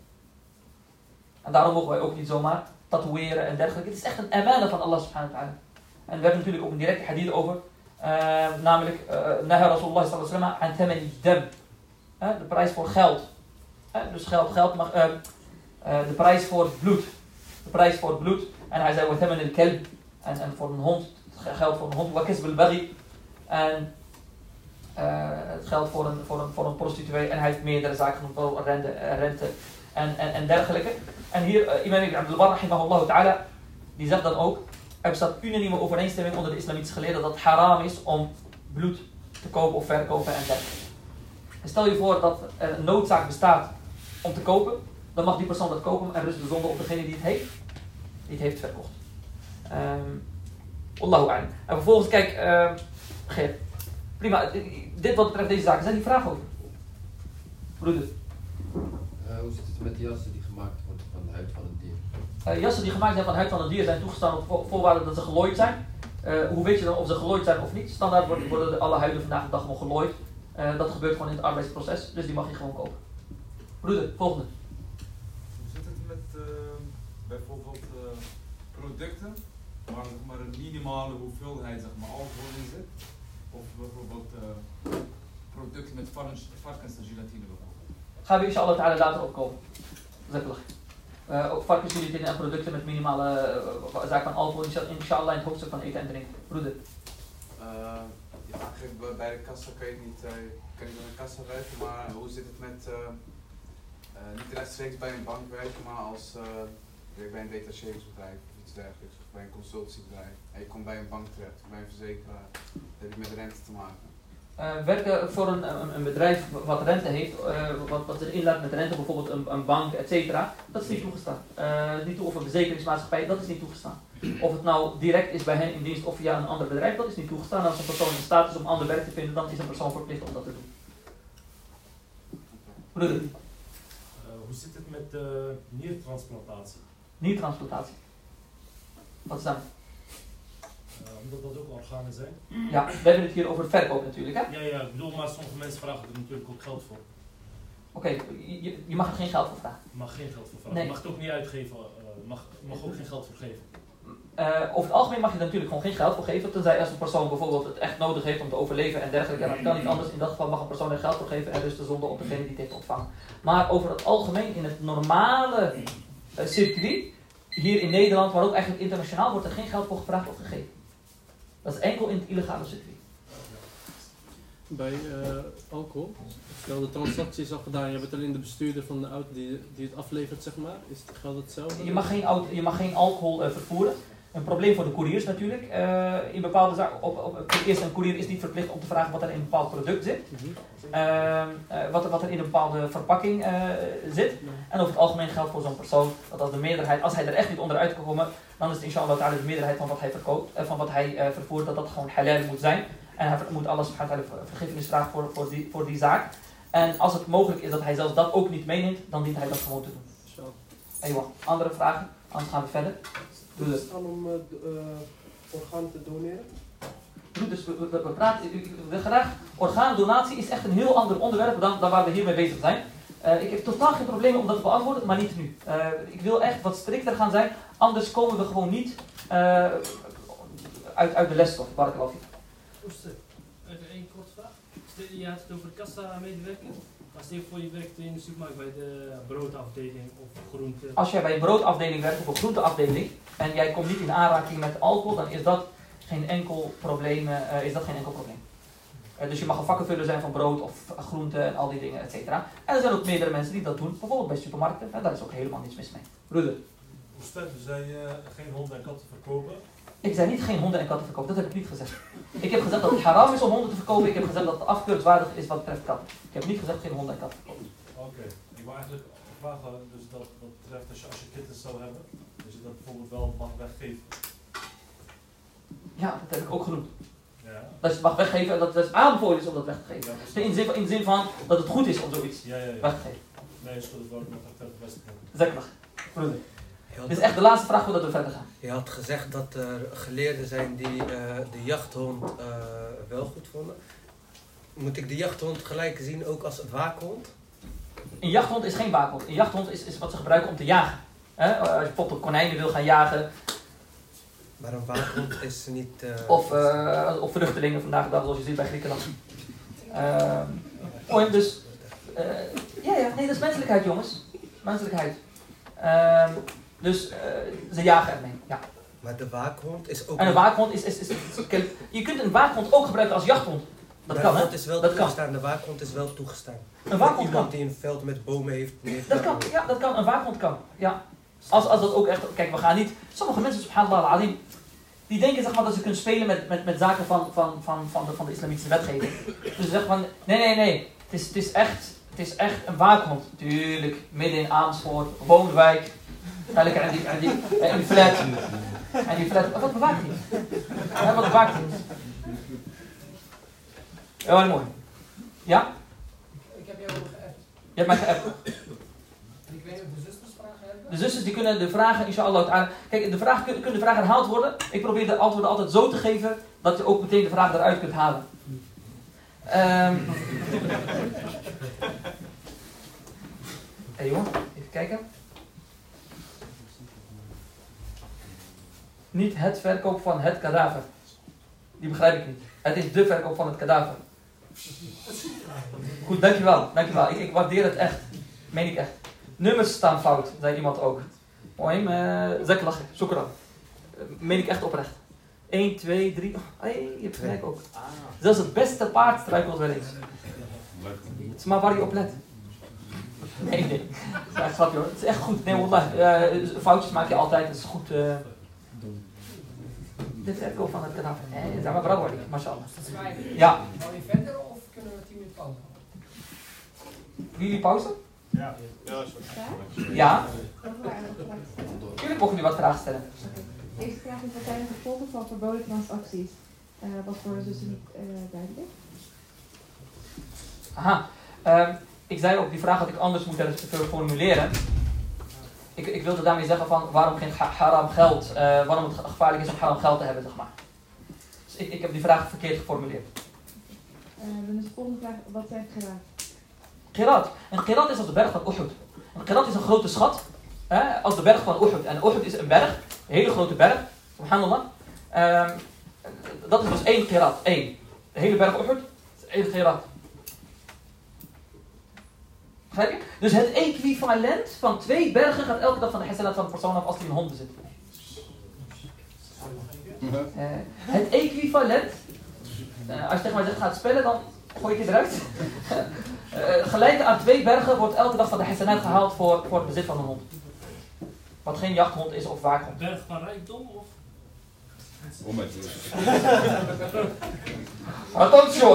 En daarom mogen wij ook niet zomaar tatoeëren en dergelijke. Het is echt een amana van Allah subhanahu wa ta'ala. En we hebben natuurlijk ook een directe hadith over. Namelijk, Naha Rasulullah sallallahu alaihi wasallam an thamani dam. De prijs voor geld. Dus geld mag... de prijs voor bloed. De prijs voor bloed. En hij zei, wa thaman al-kalb. En voor een hond. Geld voor een hond. Wa kasb al-baghi. En het geld voor een prostituee. En hij heeft meerdere zaken genoemd. Rente en dergelijke. En hier, Imam Ibn Abdul Bar, rahimahullah ta'ala, die zegt dan ook, er bestaat unanieme overeenstemming onder de islamitische geleerden dat het haram is om bloed te kopen of verkopen en dergelijke. En stel je voor dat er een noodzaak bestaat om te kopen, dan mag die persoon dat kopen en rust de zonde op degene die het heeft verkocht. Allahu a'lam. En vervolgens, kijk, Geert, prima, dit wat betreft deze zaken, zijn die vragen over? Broeder. Hoe zit het met die jassen die gemaakt worden van de huid van een dier? Jassen die gemaakt zijn van huid van een dier zijn toegestaan op voorwaarde dat ze gelooid zijn. Hoe weet je dan of ze gelooid zijn of niet? Standaard worden alle huiden vandaag de dag gewoon gelooid. Dat gebeurt gewoon in het arbeidsproces, dus die mag je gewoon kopen. Broeder, volgende. Hoe zit het met bijvoorbeeld producten waar maar een minimale hoeveelheid alcohol in zit? Of bijvoorbeeld producten met varkensgelatine bijvoorbeeld? Gaan we inshallah ta'ala later opkomen. Zeker. Ook varkensgelatine en producten met minimale zaak van alcohol, inshallah in het hoofdstuk van eten en drinken. Broeder. Eigenlijk bij de kassa kan je niet naar de kassa werken, maar hoe zit het met niet rechtstreeks bij een bank werken, maar als bij een detacheringsbedrijf of iets dergelijks, of bij een consultiebedrijf. En je komt bij een bank terecht, of bij een verzekeraar, dan heb je met rente te maken. Werken voor een bedrijf wat rente heeft, wat zich inlaat met rente, bijvoorbeeld een bank, etc., dat is niet toegestaan. Of een verzekeringsmaatschappij, dat is niet toegestaan. Of het nou direct is bij hen in dienst of via een ander bedrijf, dat is niet toegestaan. Als een persoon in staat is om ander werk te vinden, dan is een persoon verplicht om dat te doen. Broeder. Hoe zit het met niertransplantatie? Niertransplantatie. Wat is dat? Omdat dat ook organen zijn. Ja, we hebben het hier over het verkoop natuurlijk, hè? Ja, ik bedoel, maar sommige mensen vragen er natuurlijk ook geld voor. Oké, je mag er geen geld voor vragen. Je mag geen geld voor vragen. Nee. Je mag het ook niet uitgeven, mag ook geen geld voor geven. Over het algemeen mag je er natuurlijk gewoon geen geld voor geven, tenzij als een persoon bijvoorbeeld het echt nodig heeft om te overleven en dergelijke. En dat kan niet anders. In dat geval mag een persoon er geld voor geven en dus de zonde op degene die het heeft ontvangen. Maar over het algemeen, in het normale circuit, hier in Nederland, maar ook eigenlijk internationaal, wordt er geen geld voor gevraagd of gegeven. Dat is enkel in het illegale circuit. Bij alcohol, stel de transactie is al gedaan, je bent alleen de bestuurder van de auto die het aflevert, zeg maar. Geldt hetzelfde? Je mag geen alcohol vervoeren. Een probleem voor de couriers natuurlijk. In bepaalde zaken, eerst een courier is niet verplicht om te vragen wat er in een bepaald product zit. Wat er in een bepaalde verpakking zit. En over het algemeen geldt voor zo'n persoon dat als de meerderheid, als hij er echt niet onderuit kan komen, dan is het inshallah ta'ala de meerderheid van wat hij verkoopt, van wat hij vervoert, dat gewoon halal moet zijn. En hij moet Allah subhanahu wa ta'ala vergiffenis vragen voor die zaak. En als het mogelijk is dat hij zelfs dat ook niet meeneemt, dan dient hij dat gewoon te doen. Ewa, andere vragen? Anders gaan we verder. Is het dan om organen te doneren? broeders, we praten, graag, orgaandonatie is echt een heel ander onderwerp dan waar we hiermee bezig zijn. Ik heb totaal geen probleem om dat te beantwoorden, maar niet nu. Ik wil echt wat strikter gaan zijn, anders komen we gewoon niet uit de lesstof. Barakallahu fiek. Even één korte vraag. Je had het over kassa-medewerker. Als je voor je werkt in de supermarkt bij de broodafdeling of groente. Als jij bij een broodafdeling werkt of een groenteafdeling en jij komt niet in aanraking met alcohol, dan is dat geen enkel probleem. Dus je mag een vakkenvuller zijn van brood of groente en al die dingen, et cetera. En er zijn ook meerdere mensen die dat doen, bijvoorbeeld bij supermarkten. En daar is ook helemaal niets mis mee. Broeder. Hoe zei je geen honden en katten verkopen? Ik zei niet geen honden en katten verkopen, dat heb ik niet gezegd. Ik heb gezegd dat het haram is om honden te verkopen, ik heb gezegd dat het afkeurswaardig is wat betreft katten. Ik heb niet gezegd geen honden en katten verkopen. Oké, ik wil eigenlijk vragen, dus dat betreft als je kittens zou hebben, dus je dat bijvoorbeeld wel mag weggeven. Ja, dat heb ik ook genoemd. Ja. Dat je het mag weggeven en dat het aanbevolen is om dat weg te geven. Ja, in de zin van dat het goed is om zoiets weg te geven. Nee, is goed, dat wil ik nog even bevestigen. Zeker. Broeder. Dit is echt de laatste vraag voordat we verder gaan. Je had gezegd dat er geleerden zijn die de jachthond wel goed vonden. Moet ik de jachthond gelijk zien ook als waakhond? Een jachthond is geen waakhond. Een jachthond is wat ze gebruiken om te jagen. Als je bijvoorbeeld op konijnen wil gaan jagen. Maar een waakhond is niet... Of vluchtelingen vandaag de dag, zoals je ziet bij Griekenland. Dus... nee, dat is menselijkheid, jongens. Menselijkheid. Dus ze jagen ermee, ja. Maar de waakhond is ook... En een waakhond is je kunt een waakhond ook gebruiken als jachthond. Dat kan, hè? Is wel dat toegestaan. kan. De waakhond is wel toegestaan. Een waakhond iemand kan. die een veld met bomen heeft... Dat kan, ja, dat kan. Een waakhond kan, ja. Als dat ook echt... Kijk, we gaan niet... Sommige mensen, subhanallah al-azim, die denken zeg maar dat ze kunnen spelen met zaken van de islamitische wetgeving. Dus ze zeggen van, nee. Het is echt een waakhond. Tuurlijk, midden in Amersfoort, woonwijk. Eigenlijk en die flat. En die flat. Wat bewaakt hij? Ja, wat bewaakt hij? Heel mooi. Ja? Ik heb jou geappt. Je hebt mij geappt. Ik weet niet of de zusters vragen hebben. De zusters die kunnen de vragen, inshallah. Kijk, kunnen de vragen herhaald worden. Ik probeer de antwoorden altijd zo te geven dat je ook meteen de vraag eruit kunt halen. Hé jongen, even kijken. Niet het verkoop van het kadaver. Die begrijp ik niet. Het is de verkoop van het kadaver. Goed, dankjewel. Ik waardeer het echt. Meen ik echt. Nummers staan fout, zei iemand ook. Mooi, zeker lachen. Shukran. Meen ik echt oprecht. 1, 2, 3. Hey, je hebt gelijk ook. Zelfs het beste paard struikelt wel eens. Het is maar waar je op let. Nee. Dat is echt grapje hoor. Het is echt goed. Nee, wallah. Foutjes maak je altijd. Het is goed. Dit is echo van het kanaal. Dat is maar bravo, mashallah. Ja. Wou je verder of kunnen we 10 minuten pauze? Willen jullie pauze? Ja. Ja. Jullie mogen nu wat vragen stellen. De eerste vraag is: wat zijn de gevolgen van verboden transacties? Was voor de zussen niet duidelijk. Aha. Ik zei ook, die vraag had ik anders moeten formuleren. Ik wilde daarmee zeggen van waarom geen haram geld, waarom het gevaarlijk is om haram geld te hebben, zeg maar. Dus ik heb die vraag verkeerd geformuleerd. Dan is de volgende vraag: wat zijn geraad? Qirat. Een qirat is als de berg van Uhud. Een qirat is een grote schat. Als de berg van Uhud. En Uhud is een berg. Een hele grote berg. Subhanallah. Dat is dus 1 qirat. 1. De hele berg Uhud is 1 qirat. Begrijp je? Dus het equivalent van 2 bergen gaat elke dag van de hasanat van de persoon af als hij een hond bezit. Het equivalent. Als je tegen mij zegt gaat spellen, dan gooi ik je eruit. Gelijk aan 2 bergen wordt elke dag van de hasanat gehaald voor het bezit van een hond. Wat geen jachthond is of waakhond. Berg van rijkdom of? Oh my god. Attention!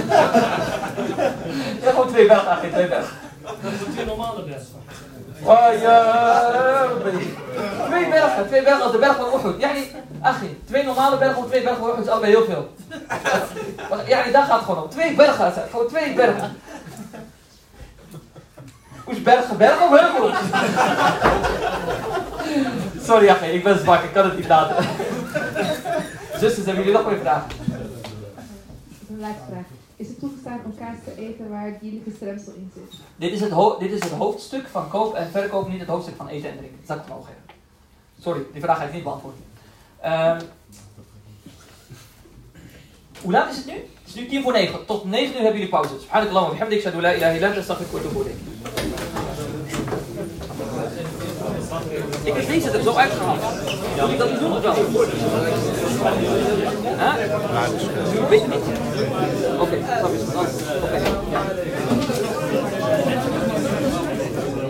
Ja, gewoon 2 bergen, geen 2 bergen. Dat is 2 normale bergen. Oh ja, 2 bergen als de berg van Uhud. Ja, Achie, 2 normale bergen of 2 bergen van Uhud is allebei heel veel. Ja, daar gaat het gewoon om. 2 bergen, gewoon 2 bergen. Hoe is bergen of heuvel? Sorry Achie, ik ben zwak, ik kan het niet laten. Zusters, hebben jullie nog meer vragen? een laatste vraag. Is het toegestaan om kaas te eten waar dierlijke stremsel in zit? Dit is het hoofdstuk van koop en verkoop, niet het hoofdstuk van eten en drinken. Dat zal ik het omhoog geven. Sorry, die vraag ga ik niet beantwoorden. Hoe laat is het nu? Het is nu 8:50. Tot 9 uur hebben jullie pauze. Subhanakallah wa bihamdik, shadu la ilaha illa anta, astaghfiruka wa atubu ilayk. Ik heb deze er zo uitgehaald. Moet ik dat niet doen of wel? Huh? Weet je niet? Oké, snap je.